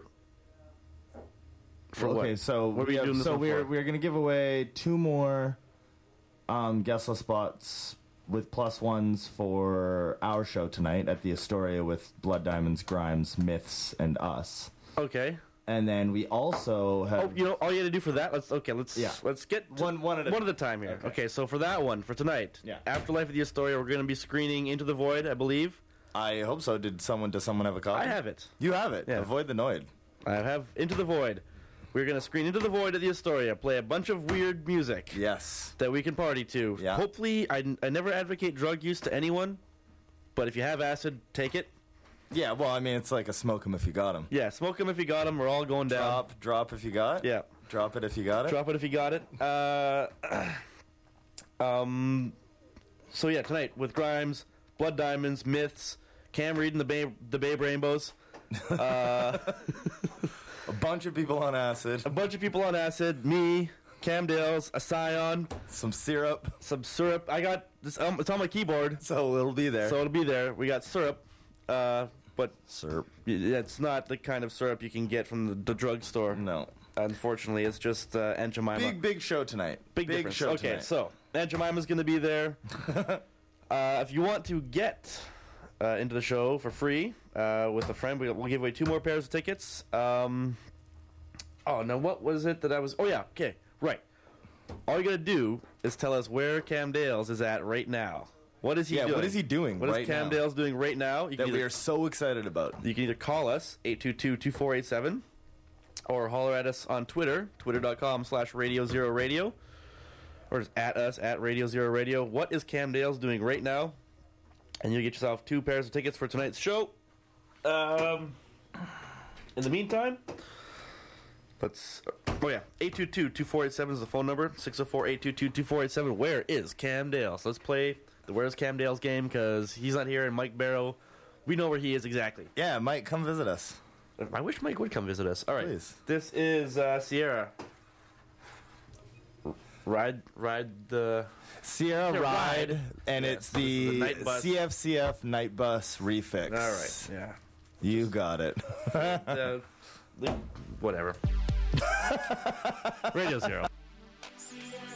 okay, what? So what are we doing this one we're for? going to give away 2 more guest list spots with plus ones for our show tonight at the Astoria with Blood Diamonds, Grimes, Myths, and us. Okay. And then we also have. Oh, all you had to do for that. Let's get one at a time here. Okay. So for that one for tonight, yeah. Afterlife of the Astoria, we're going to be screening Into the Void, I believe. I hope so. Does someone have a copy? I have it. You have it. Yeah. Avoid the Noid. I have Into the Void. We're going to screen Into the Void at the Astoria, play a bunch of weird music. Yes. That we can party to. Yeah. Hopefully, I never advocate drug use to anyone, but if you have acid, take it. Yeah, well, I mean, it's like a smoke 'em if you got 'em. Yeah, smoke 'em if you got 'em. We're all going down. Drop if you got. Yeah. Drop it if you got it. Drop it if you got it. So yeah, tonight with Grimes, Blood Diamonds, Myths, Cam Reed and the Babe Rainbows. A bunch of people on acid. Me, Cam Dales, a Scion. Some syrup. I got this. It's on my keyboard. So it'll be there. We got syrup. But syrup. It's not the kind of syrup you can get from the drugstore. No. Unfortunately, it's just Aunt Jemima. Big show tonight. Big show okay, tonight. So Aunt Jemima's going to be there. If you want to get into the show for free with a friend, we'll give away 2 more pairs of tickets. What was it that I was... Oh, yeah, okay, right. All you got to do is tell us where Cam Dales is at right now. What is he doing? What is he doing What right is Cam now? Dales doing right now? That we are so excited about. You can either call us, 822-2487, or holler at us on Twitter, twitter.com/Radio0Radio, or just at us, at Radio0Radio. What is Cam Dales doing right now? And you'll get yourself 2 pairs of tickets for tonight's show. In the meantime, 822-2487 is the phone number, 604-822-2487. Where is Cam Dales? Let's play the Where's Cam Dales game, because he's not here, and Mike Barrow, we know where he is exactly. Yeah, Mike, come visit us. I wish Mike would come visit us. All right. Please. This is Sierra. Ride the... Sierra Ride, and it's the night bus. CFCF Night Bus Refix. All right, yeah. You got it. Whatever. Radio Zero. See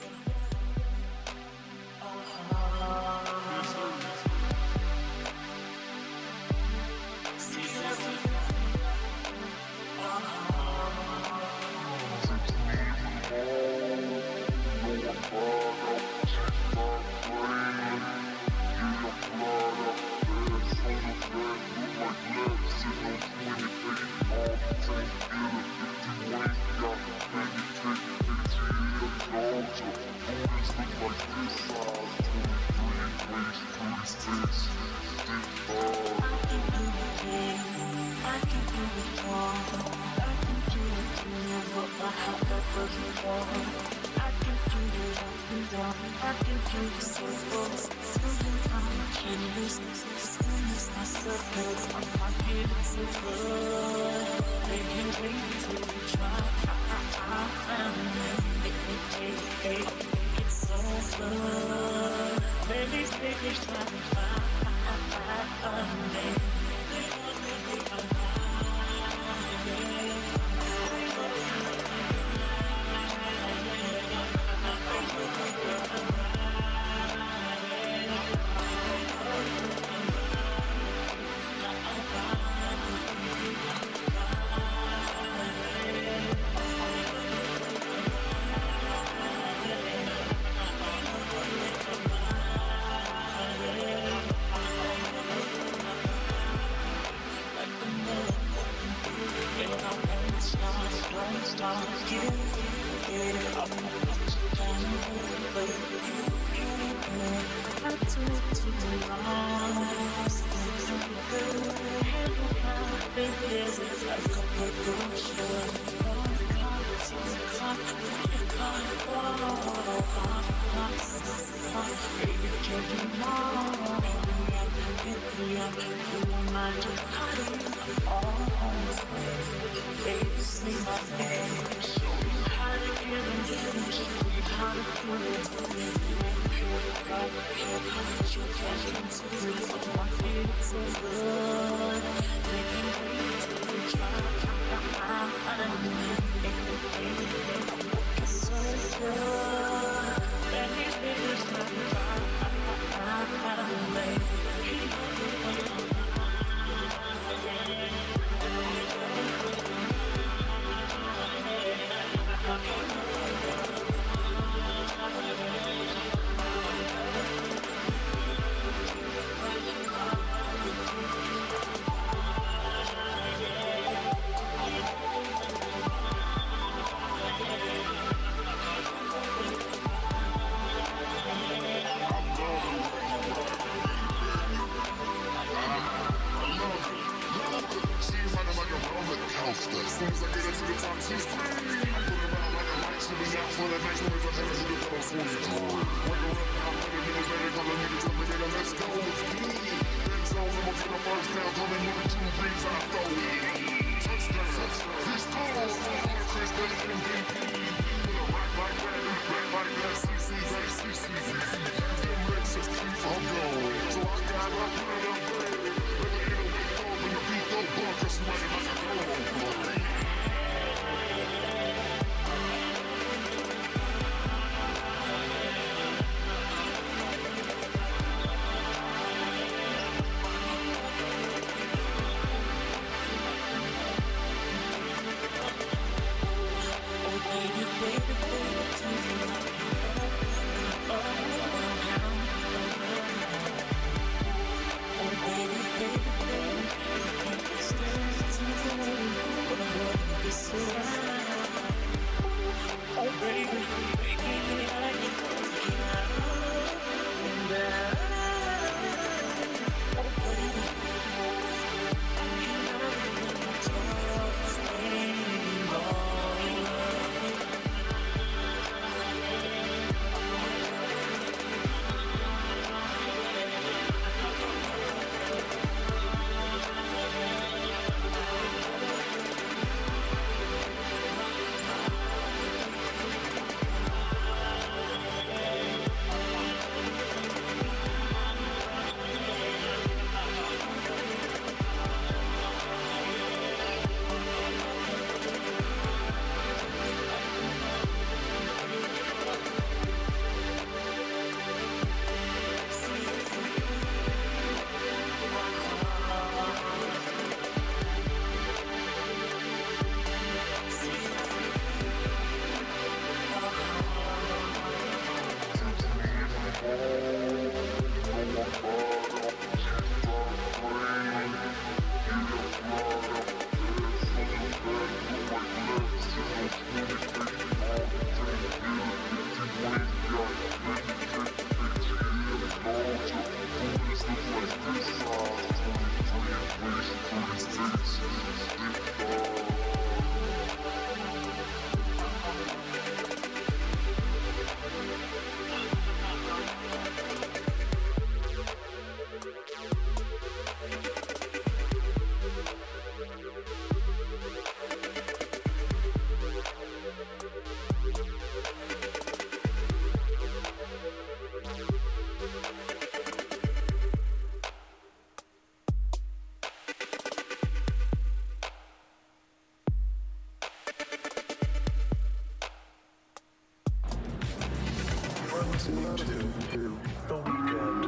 listening to The Weeknd.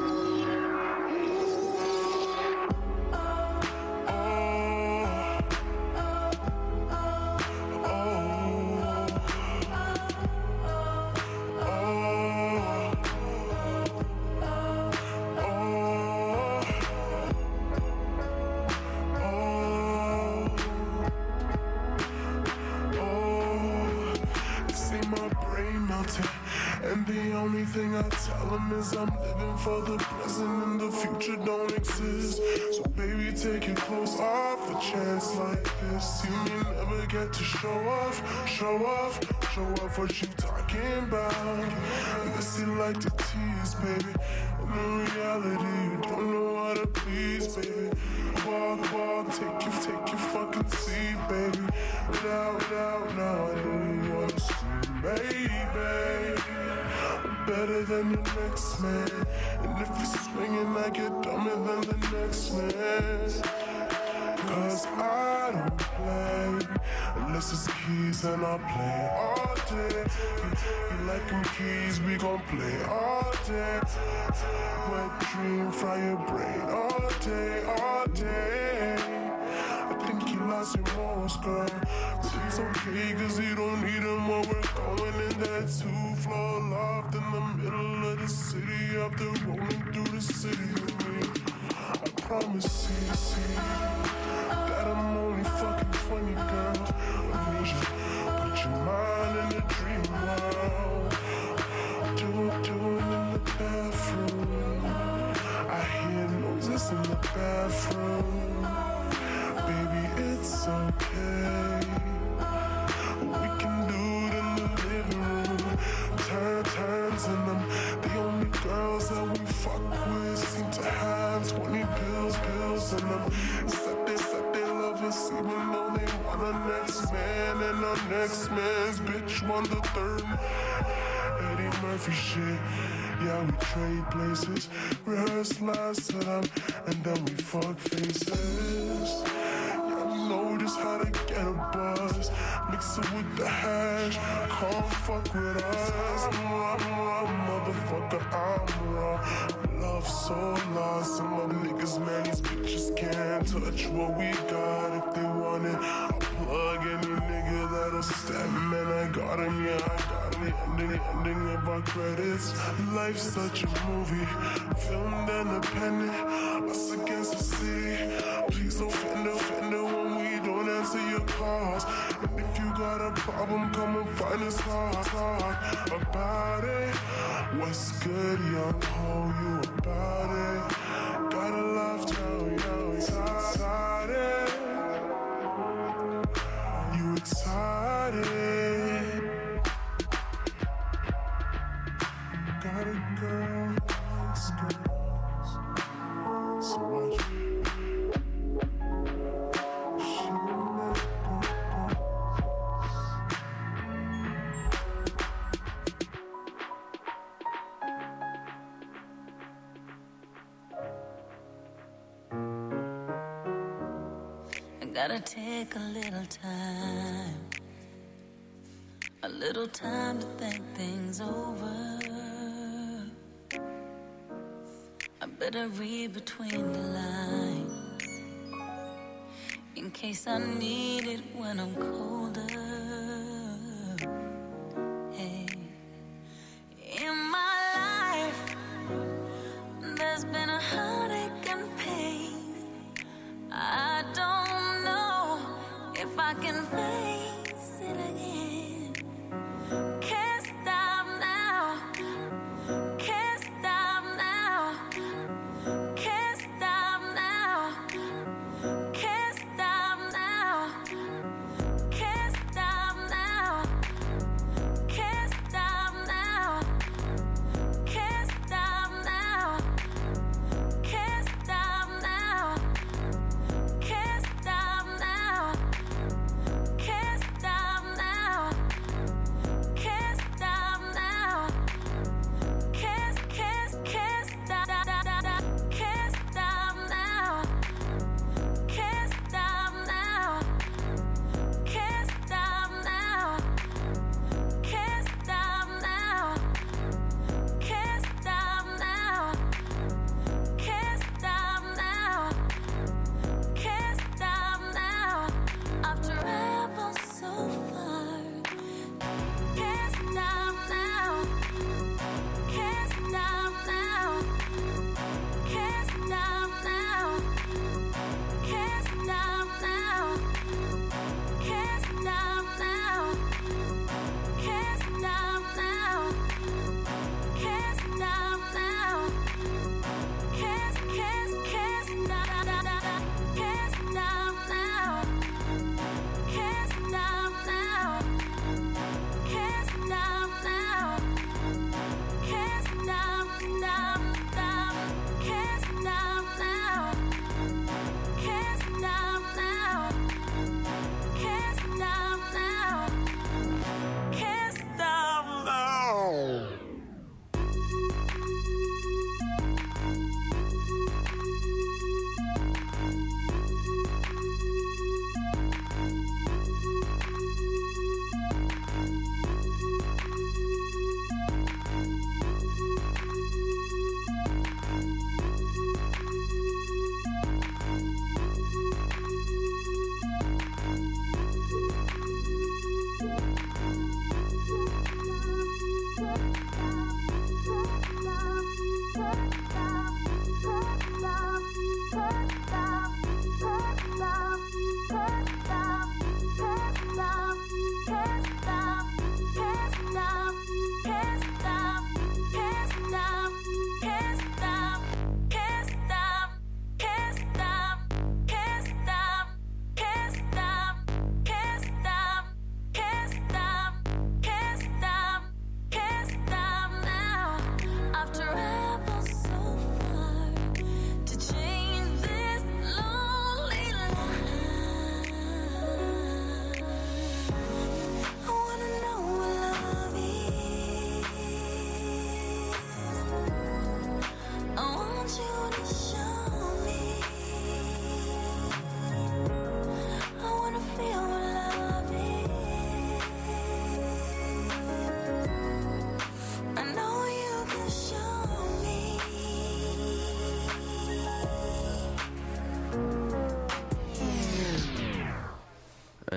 And the only thing I tell them is I'm living for the present and the future don't exist. So baby, take your clothes off. A chance like this, you may never get to show off what you talking about. Messy like the tease, baby. And in reality, you don't know how to please, baby. Walk, take your fucking seat, baby. Without, now I know you wanna see, baby. Better than the next man. And if you're swinging, I get dumber than the next man. Cause I don't play unless it's keys, and I'll play all day. You like them keys, we gon' play all day. Wet dream, fry your brain all day, all day. I think you lost your morals, girl. But it's okay, cause you don't need them when we're going in that 2-floor loft in the middle of the city. After rolling through the city with me, I promise you, that I'm only fucking 20, girl. I need you, put your mind in the dream world. Do it in the bathroom. I hear noises in the bathroom. Baby, it's okay. We can do it in the living room. Turns in them. The only girls that we fuck with seem to have 20 pills in them. Set their lovers even though they want a next man. And our next man's bitch won the third. Eddie Murphy shit. Yeah, we trade places. Rehearse lines to them. And then we fuck faces. Know just how to get a buzz. Mix it with the hash. Come fuck with us. I'm raw, motherfucker, I'm raw. Love so lost. Some of niggas, man, these bitches can't touch what we got if they want it. I'll plug any nigga that'll step, man. I got him, yeah, I got the ending of our credits. Life's such a movie, filmed independent. Us against the city. Please don't offend when we don't answer your calls. And if you got a problem, come and find us, talk about it. What's good, young ho, you about it? Gotta love town, yo, excited. You excited? Got a girl, likes girls. So much. Gotta take a little time to think things over. I better read between the lines in case I need it when I'm colder. Hey, in my life, there's been a heartache and pain. I don't know if I can face it again. Can't stop now. Can't stop now. Can't stop now. Can't stop now. Can't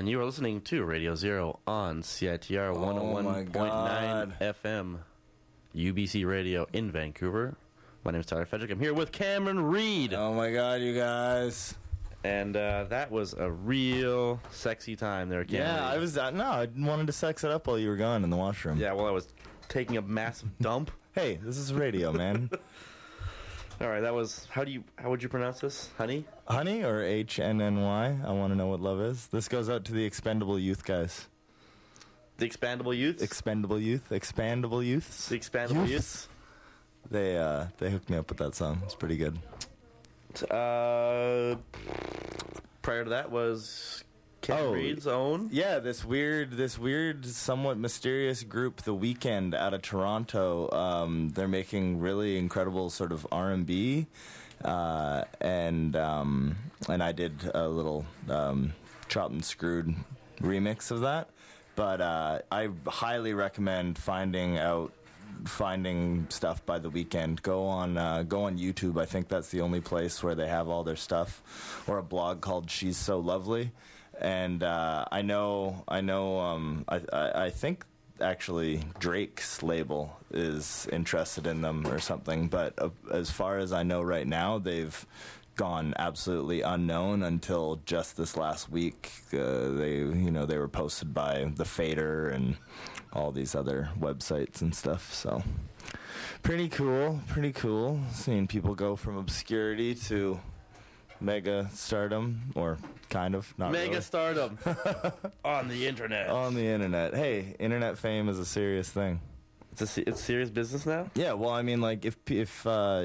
And you are listening to Radio Zero on CITR 101.9 FM, UBC Radio in Vancouver. My name is Tyler Fedrick. I'm here with Cameron Reed. Oh my God, you guys! And that was a real sexy time there, Cameron. Yeah, I was. I wanted to sex it up while you were gone in the washroom. Yeah, while I was taking a massive dump. Hey, this is radio, man. All right, that was. How would you pronounce this? Honey? Honey or HNNY? I want to know what love is. This goes out to the Expendable Youth guys. The Expandable Youths? Expendable Youth. Expandable Youths. The Expandable Youths. They hooked me up with that song. It's pretty good. Prior to that was Ken Reed's own. Yeah, this weird, somewhat mysterious group, The Weeknd, out of Toronto. They're making really incredible sort of R&B, and I did a little chopped and screwed remix of that. But I highly recommend finding stuff by The Weeknd. Go on YouTube. I think that's the only place where they have all their stuff, or a blog called She's So Lovely. And I think actually Drake's label is interested in them or something. But as far as I know right now, they've gone absolutely unknown until just this last week. They were posted by The Fader and all these other websites and stuff. So pretty cool. Seeing people go from obscurity to mega stardom, or kind of, not mega really. Stardom on the internet. On the internet. Hey, internet fame is a serious thing. It's serious business now? Yeah, well, I mean, like, if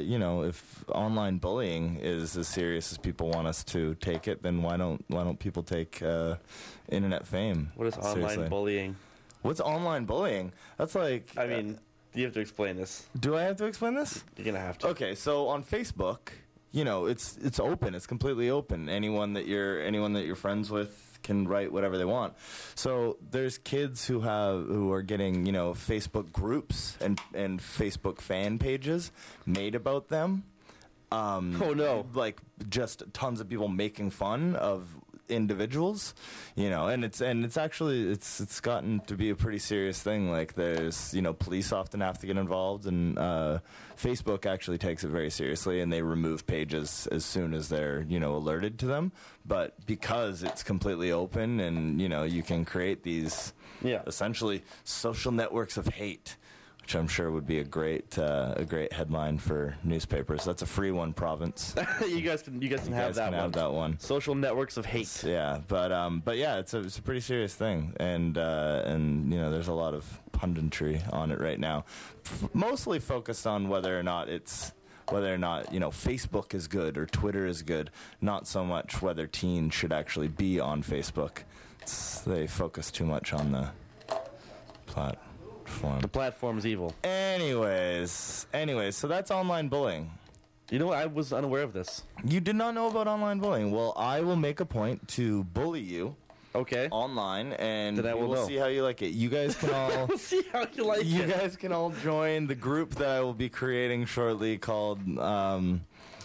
online bullying is as serious as people want us to take it, then why don't people take internet fame? What is online seriously? Bullying? What's online bullying? That's like... I mean, you have to explain this. Do I have to explain this? You're going to have to. Okay, so on Facebook, it's open. It's completely open. Anyone that you're friends with can write whatever they want. So there's kids who are getting, Facebook groups and Facebook fan pages made about them. Oh no! Like, just tons of people making fun of individuals, and it's actually gotten to be a pretty serious thing. Like, there's police often have to get involved, and Facebook actually takes it very seriously, and they remove pages as soon as they're alerted to them. But because it's completely open, and you can create these essentially social networks of hate, which I'm sure would be a great headline for newspapers. That's a free one, Province. you guys can have that one. Social networks of hate. Yeah, but yeah, it's a pretty serious thing, and there's a lot of punditry on it right now, mostly focused on whether or not Facebook is good or Twitter is good, not so much whether teens should actually be on Facebook. They focus too much on the platform. The platform's evil. Anyways, so that's online bullying. You know what? I was unaware of this. You did not know about online bullying. Well, I will make a point to bully you. Okay. Online, and we'll see how you like it. You guys can all we'll see how you like it. You guys can all join the group that I will be creating shortly called Tyler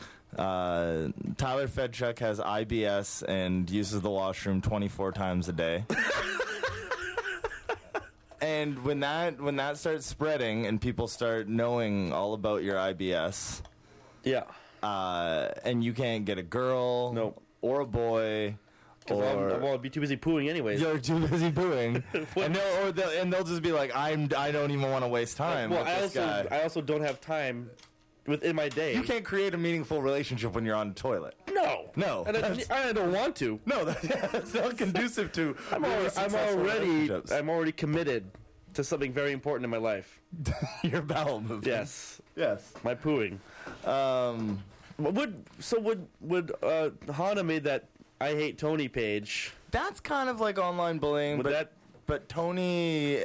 Fedchuk has IBS and uses the washroom 24 times a day. And when that starts spreading and people start knowing all about your IBS, and you can't get a girl, or a boy, or I'll be too busy pooing anyways. You're too busy pooing, and they'll just be like, I don't even want to waste time. Well, with this guy. I also don't have time within my day. You can't create a meaningful relationship when you're on the toilet. No, and I don't want to. No, that's not conducive to. I'm already committed to something very important in my life. Your bowel movement. Yes. My pooing. Would Hana made that I Hate Tony page? That's kind of like online bullying, but Tony's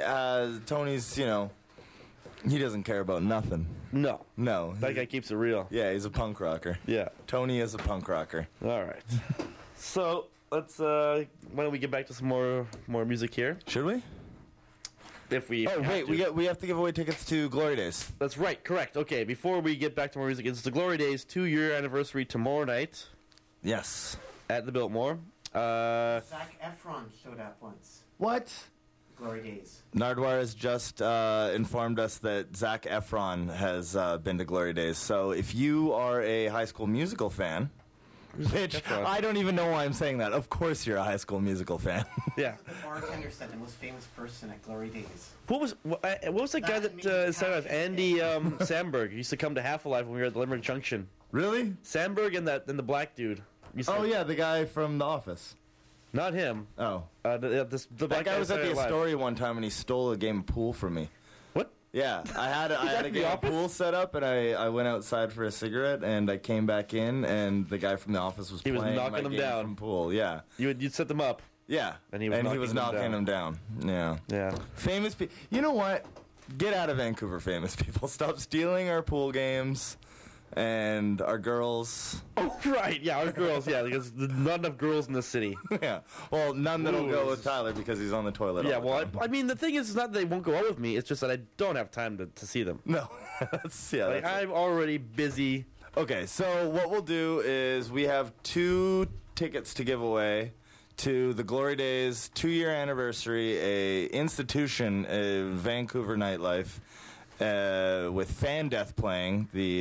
he doesn't care about nothing. No. That guy keeps it real. Yeah, he's a punk rocker. Yeah. Tony is a punk rocker. All right. So let's why don't we get back to some more music here? Should we? If we we have to give away tickets to Glory Days. That's right, correct. Okay, before we get back to more music, it's the Glory Days 2-year anniversary tomorrow night. Yes. At the Biltmore. Zac Efron showed up once. What? Glory days. Nardwar has just informed us that Zac Efron has been to Glory Days. So if you are a High School Musical fan, which I don't even know why I'm saying that. Of course you're a High School Musical fan. Yeah. The bartender said the most famous person at Glory Days. What was that guy that started off? Andy Samberg. He used to come to Half Alive when we were at the Limerick Junction. Really? Samberg and the black dude. Oh yeah, the guy from The Office. Not him. Oh. The black guy was at the Saturday Night Live. Astoria one time and he stole a game of pool from me. What? Yeah, I had a game of pool set up and I went outside for a cigarette and I came back in and the guy from The Office was playing knocking my them game down. from pool. Yeah. You'd set them up. Yeah. And he was knocking them down. Yeah. Yeah. Famous people. You know what? Get out of Vancouver, famous people. Stop stealing our pool games and our girls. Oh, right. Yeah, our girls. Yeah, because there's not enough girls in the city. Yeah. Well, none that'll go with Tyler because he's on the toilet. Yeah, all the well, time. I mean, the thing is not that they won't go out with me. It's just that I don't have time to see them. No. I'm already busy. Okay, so what we'll do is we have 2 tickets to give away to the Glory Days 2-year anniversary, a institution, a Vancouver nightlife, with Fan Death playing, the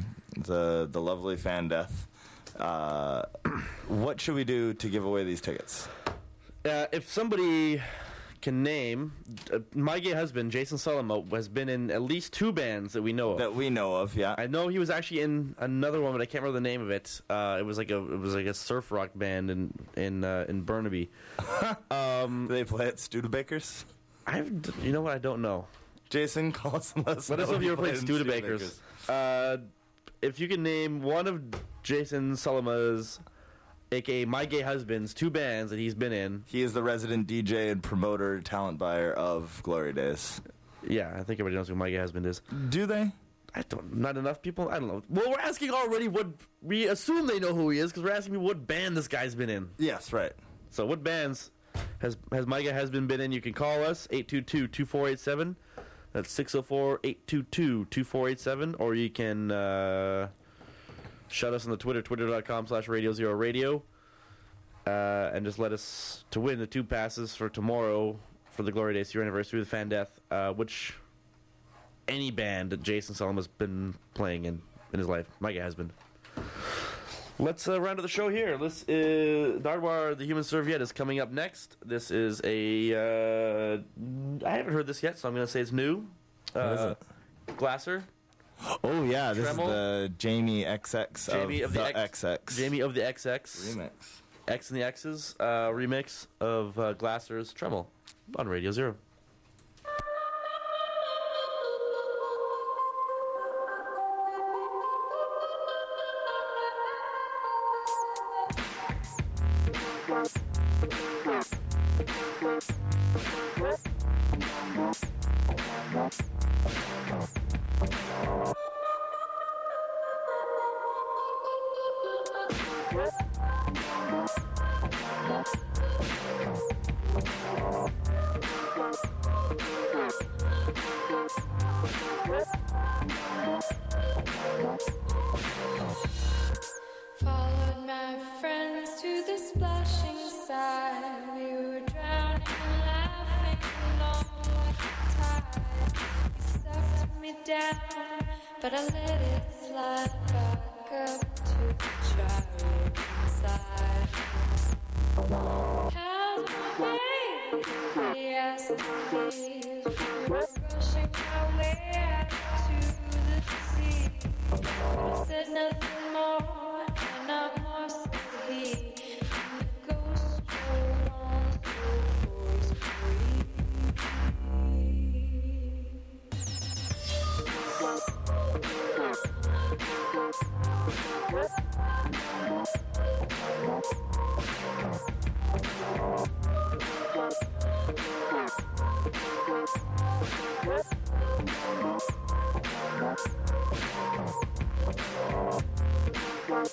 lovely Fan Death. What should we do to give away these tickets? If somebody can name, my gay husband, Jason Solomon, has been in at least 2 bands that we know of. That we know of, yeah. I know he was actually in another one, but I can't remember the name of it. It was like a surf rock band in Burnaby. Do they play at Studebakers? You know what? I don't know. Jason, call us and let us know. Let us know if you ever played Studebakers. If you can name one of Jason Solomon's, a.k.a. My Gay Husband's, 2 bands that he's been in. He is the resident DJ and promoter, talent buyer of Glory Days. Yeah, I think everybody knows who My Gay Husband is. Do they? Not enough people? I don't know. Well, we're asking already what... We assume they know who he is, because we're asking me what band this guy's been in. Yes, right. So what bands has My Gay Husband been in? You can call us, 822-2487. That's 604-822-2487. Or you can... shut us on the Twitter, twitter.com/Radio0Radio, and just let us to win the 2 passes for tomorrow for the Glory Days 2-year anniversary of the Fan Death, which any band that Jason Solomon's been playing in his life. My Gay Husband. Let's round to the show here. This is Nardwar, the Human Serviette, is coming up next. This is I haven't heard this yet, so I'm going to say it's new. What is it? Glasser. Oh yeah, this Tremel. is the Jamie XX Jamie of the XX. Jamie of the XX remix. X and the X's remix of Glasser's Tremel on Radio Zero. Followed my friends to the splashing side. We were drowning and laughing along the tide. He sucked me down, but I let it slide back up to the chariot side. How's my baby? He asked me. We were rushing our way out to the sea. But I said nothing more, and not more said he. And the ghost rode on so forcefully.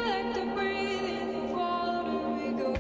like the breathing of water we go.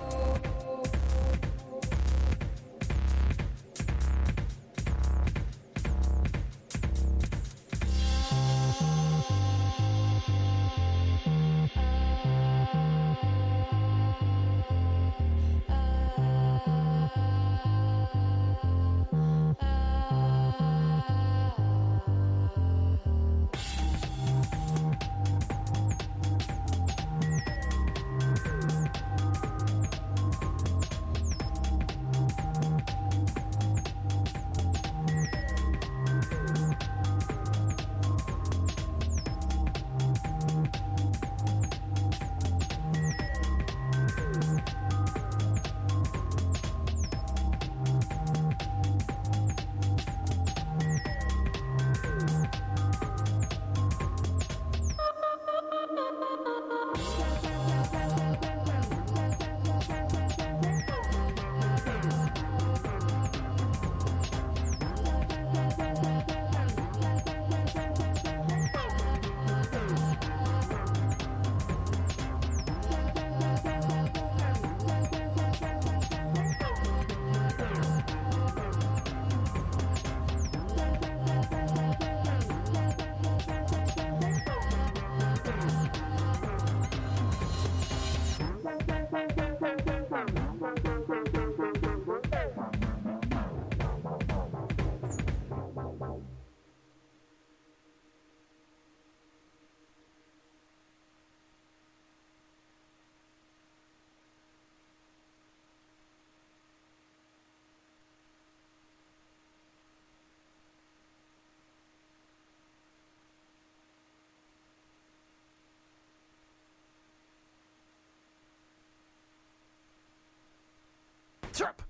Chirp.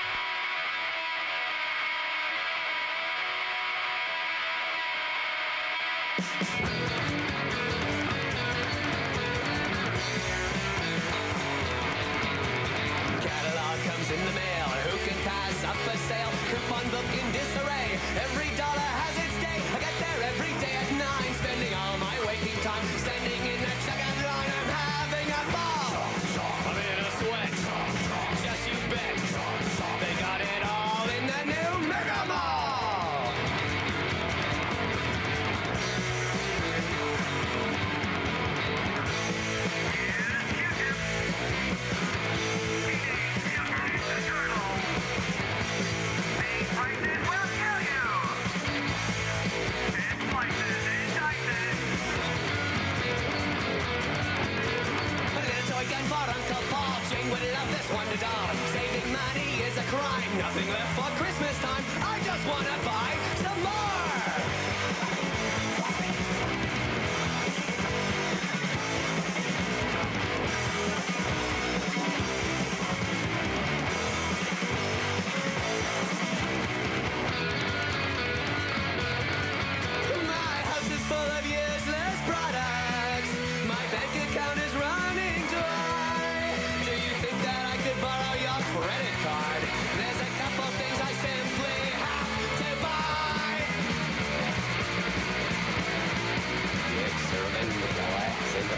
Catalog comes in the mail. Who can pass up for sale? Coupon book in disarray. Every dollar has its day. I get there every day at 9, spending all my waking time standing in that checkout line. I'm having a ball. I'm in a sweat. Just you bet. They got it all in the new Mega Mall. Again for Uncle Paul, Jane would love this wonder doll. Saving money is a crime, nothing left for Christmas time. I just wanna buy some My house is full of useless products. My bank account is running dry. Do you think that I could borrow your credit card? There's a couple things I simply have to buy. It's serving the glass and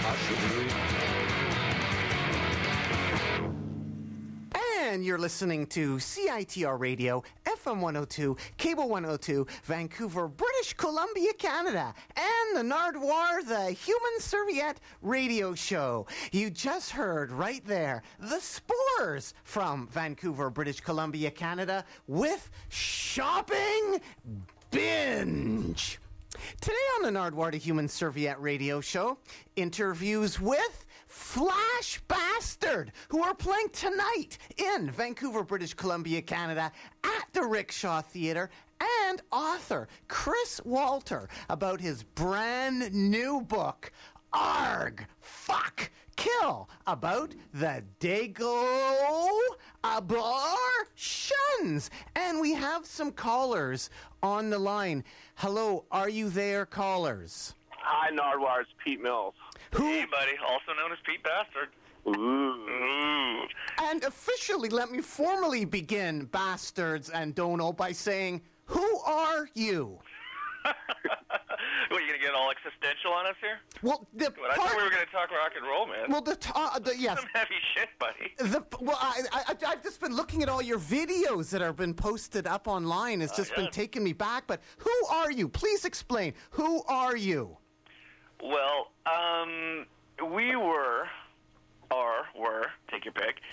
And you're listening to CITR Radio, FM 102, Cable 102, Vancouver, British Columbia, Canada, and the Nardwar, the Human Serviette Radio Show. You just heard right there the Spores from Vancouver, British Columbia, Canada, with Shopping Binge. Today on the Nardwar, the Human Serviette Radio Show, interviews with Flash Bastard, who are playing tonight in Vancouver, British Columbia, Canada, at the Rickshaw Theatre, and author Chris Walter about his brand new book, Arg, Fuck, Kill, about the Dago abortions. And we have some callers on the line. Hello, are you there, callers? Hi, Nardwar. It's Pete Mills. Hey, buddy. Also known as Pete Bastard. Ooh. And officially, let me formally begin, Bastards and Dono, by saying, who are you? What, are you going to get all existential on us here? Well, I thought we were going to talk rock and roll, man. Well, yes. Some heavy shit, buddy. I've just been looking at all your videos that have been posted up online. It's just been taking me back. But who are you? Please explain. Who are you? Well, we were, take your pick,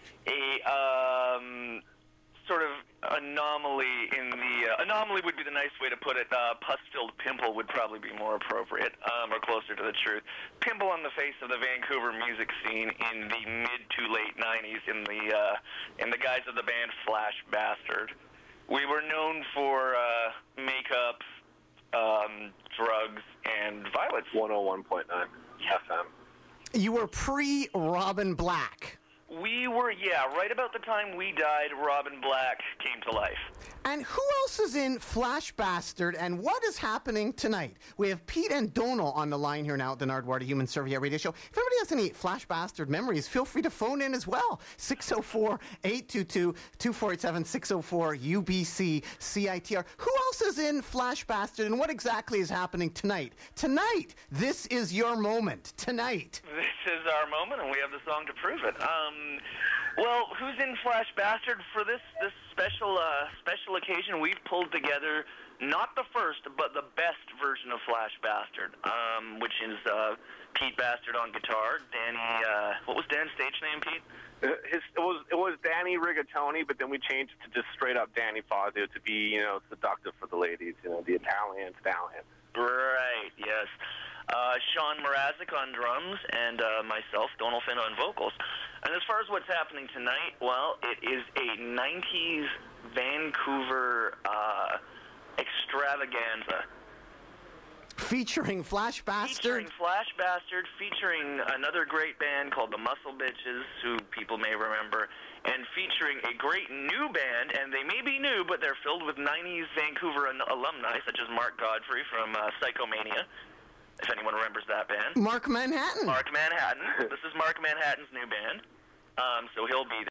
a sort of anomaly in the... anomaly would be the nice way to put it. Pus-filled pimple would probably be more appropriate, or closer to the truth. Pimple on the face of the Vancouver music scene in the mid to late 90s in the guise of the band Flash Bastard. We were known for makeup, drugs, and violence. 101.9 FM. You were pre-Robin Black. We were, right about the time we died, Robin Black came to life. And who else is in Flash Bastard, and what is happening tonight? We have Pete and Donal on the line here now at the Nardwuar Human Serviette Radio Show. If anybody has any Flash Bastard memories, feel free to phone in as well. 604-822-2487, 604-UBC-CITR. Who else is in Flash Bastard, and what exactly is happening tonight? Tonight, this is your moment. Tonight. This is our moment, and we have the song to prove it. Well, who's in Flash Bastard for this special occasion? We've pulled together not the first, but the best version of Flash Bastard, which is Pete Bastard on guitar. Danny, what was Dan's stage name, Pete? It was Danny Rigatoni, but then we changed it to just straight up Danny Fazio to be, seductive for the ladies, the Italian stallion. Right, yes. Sean Mrazek on drums, and myself, Donal Finn, on vocals. And as far as what's happening tonight, well, it is a 90s Vancouver extravaganza. Featuring Flash Bastard? Featuring another great band called the Muscle Bitches, who people may remember, and featuring a great new band, and they may be new, but they're filled with 90s Vancouver alumni, such as Mark Godfrey from Psychomania, if anyone remembers that band. Mark Manhattan. This is Mark Manhattan's new band. So he'll be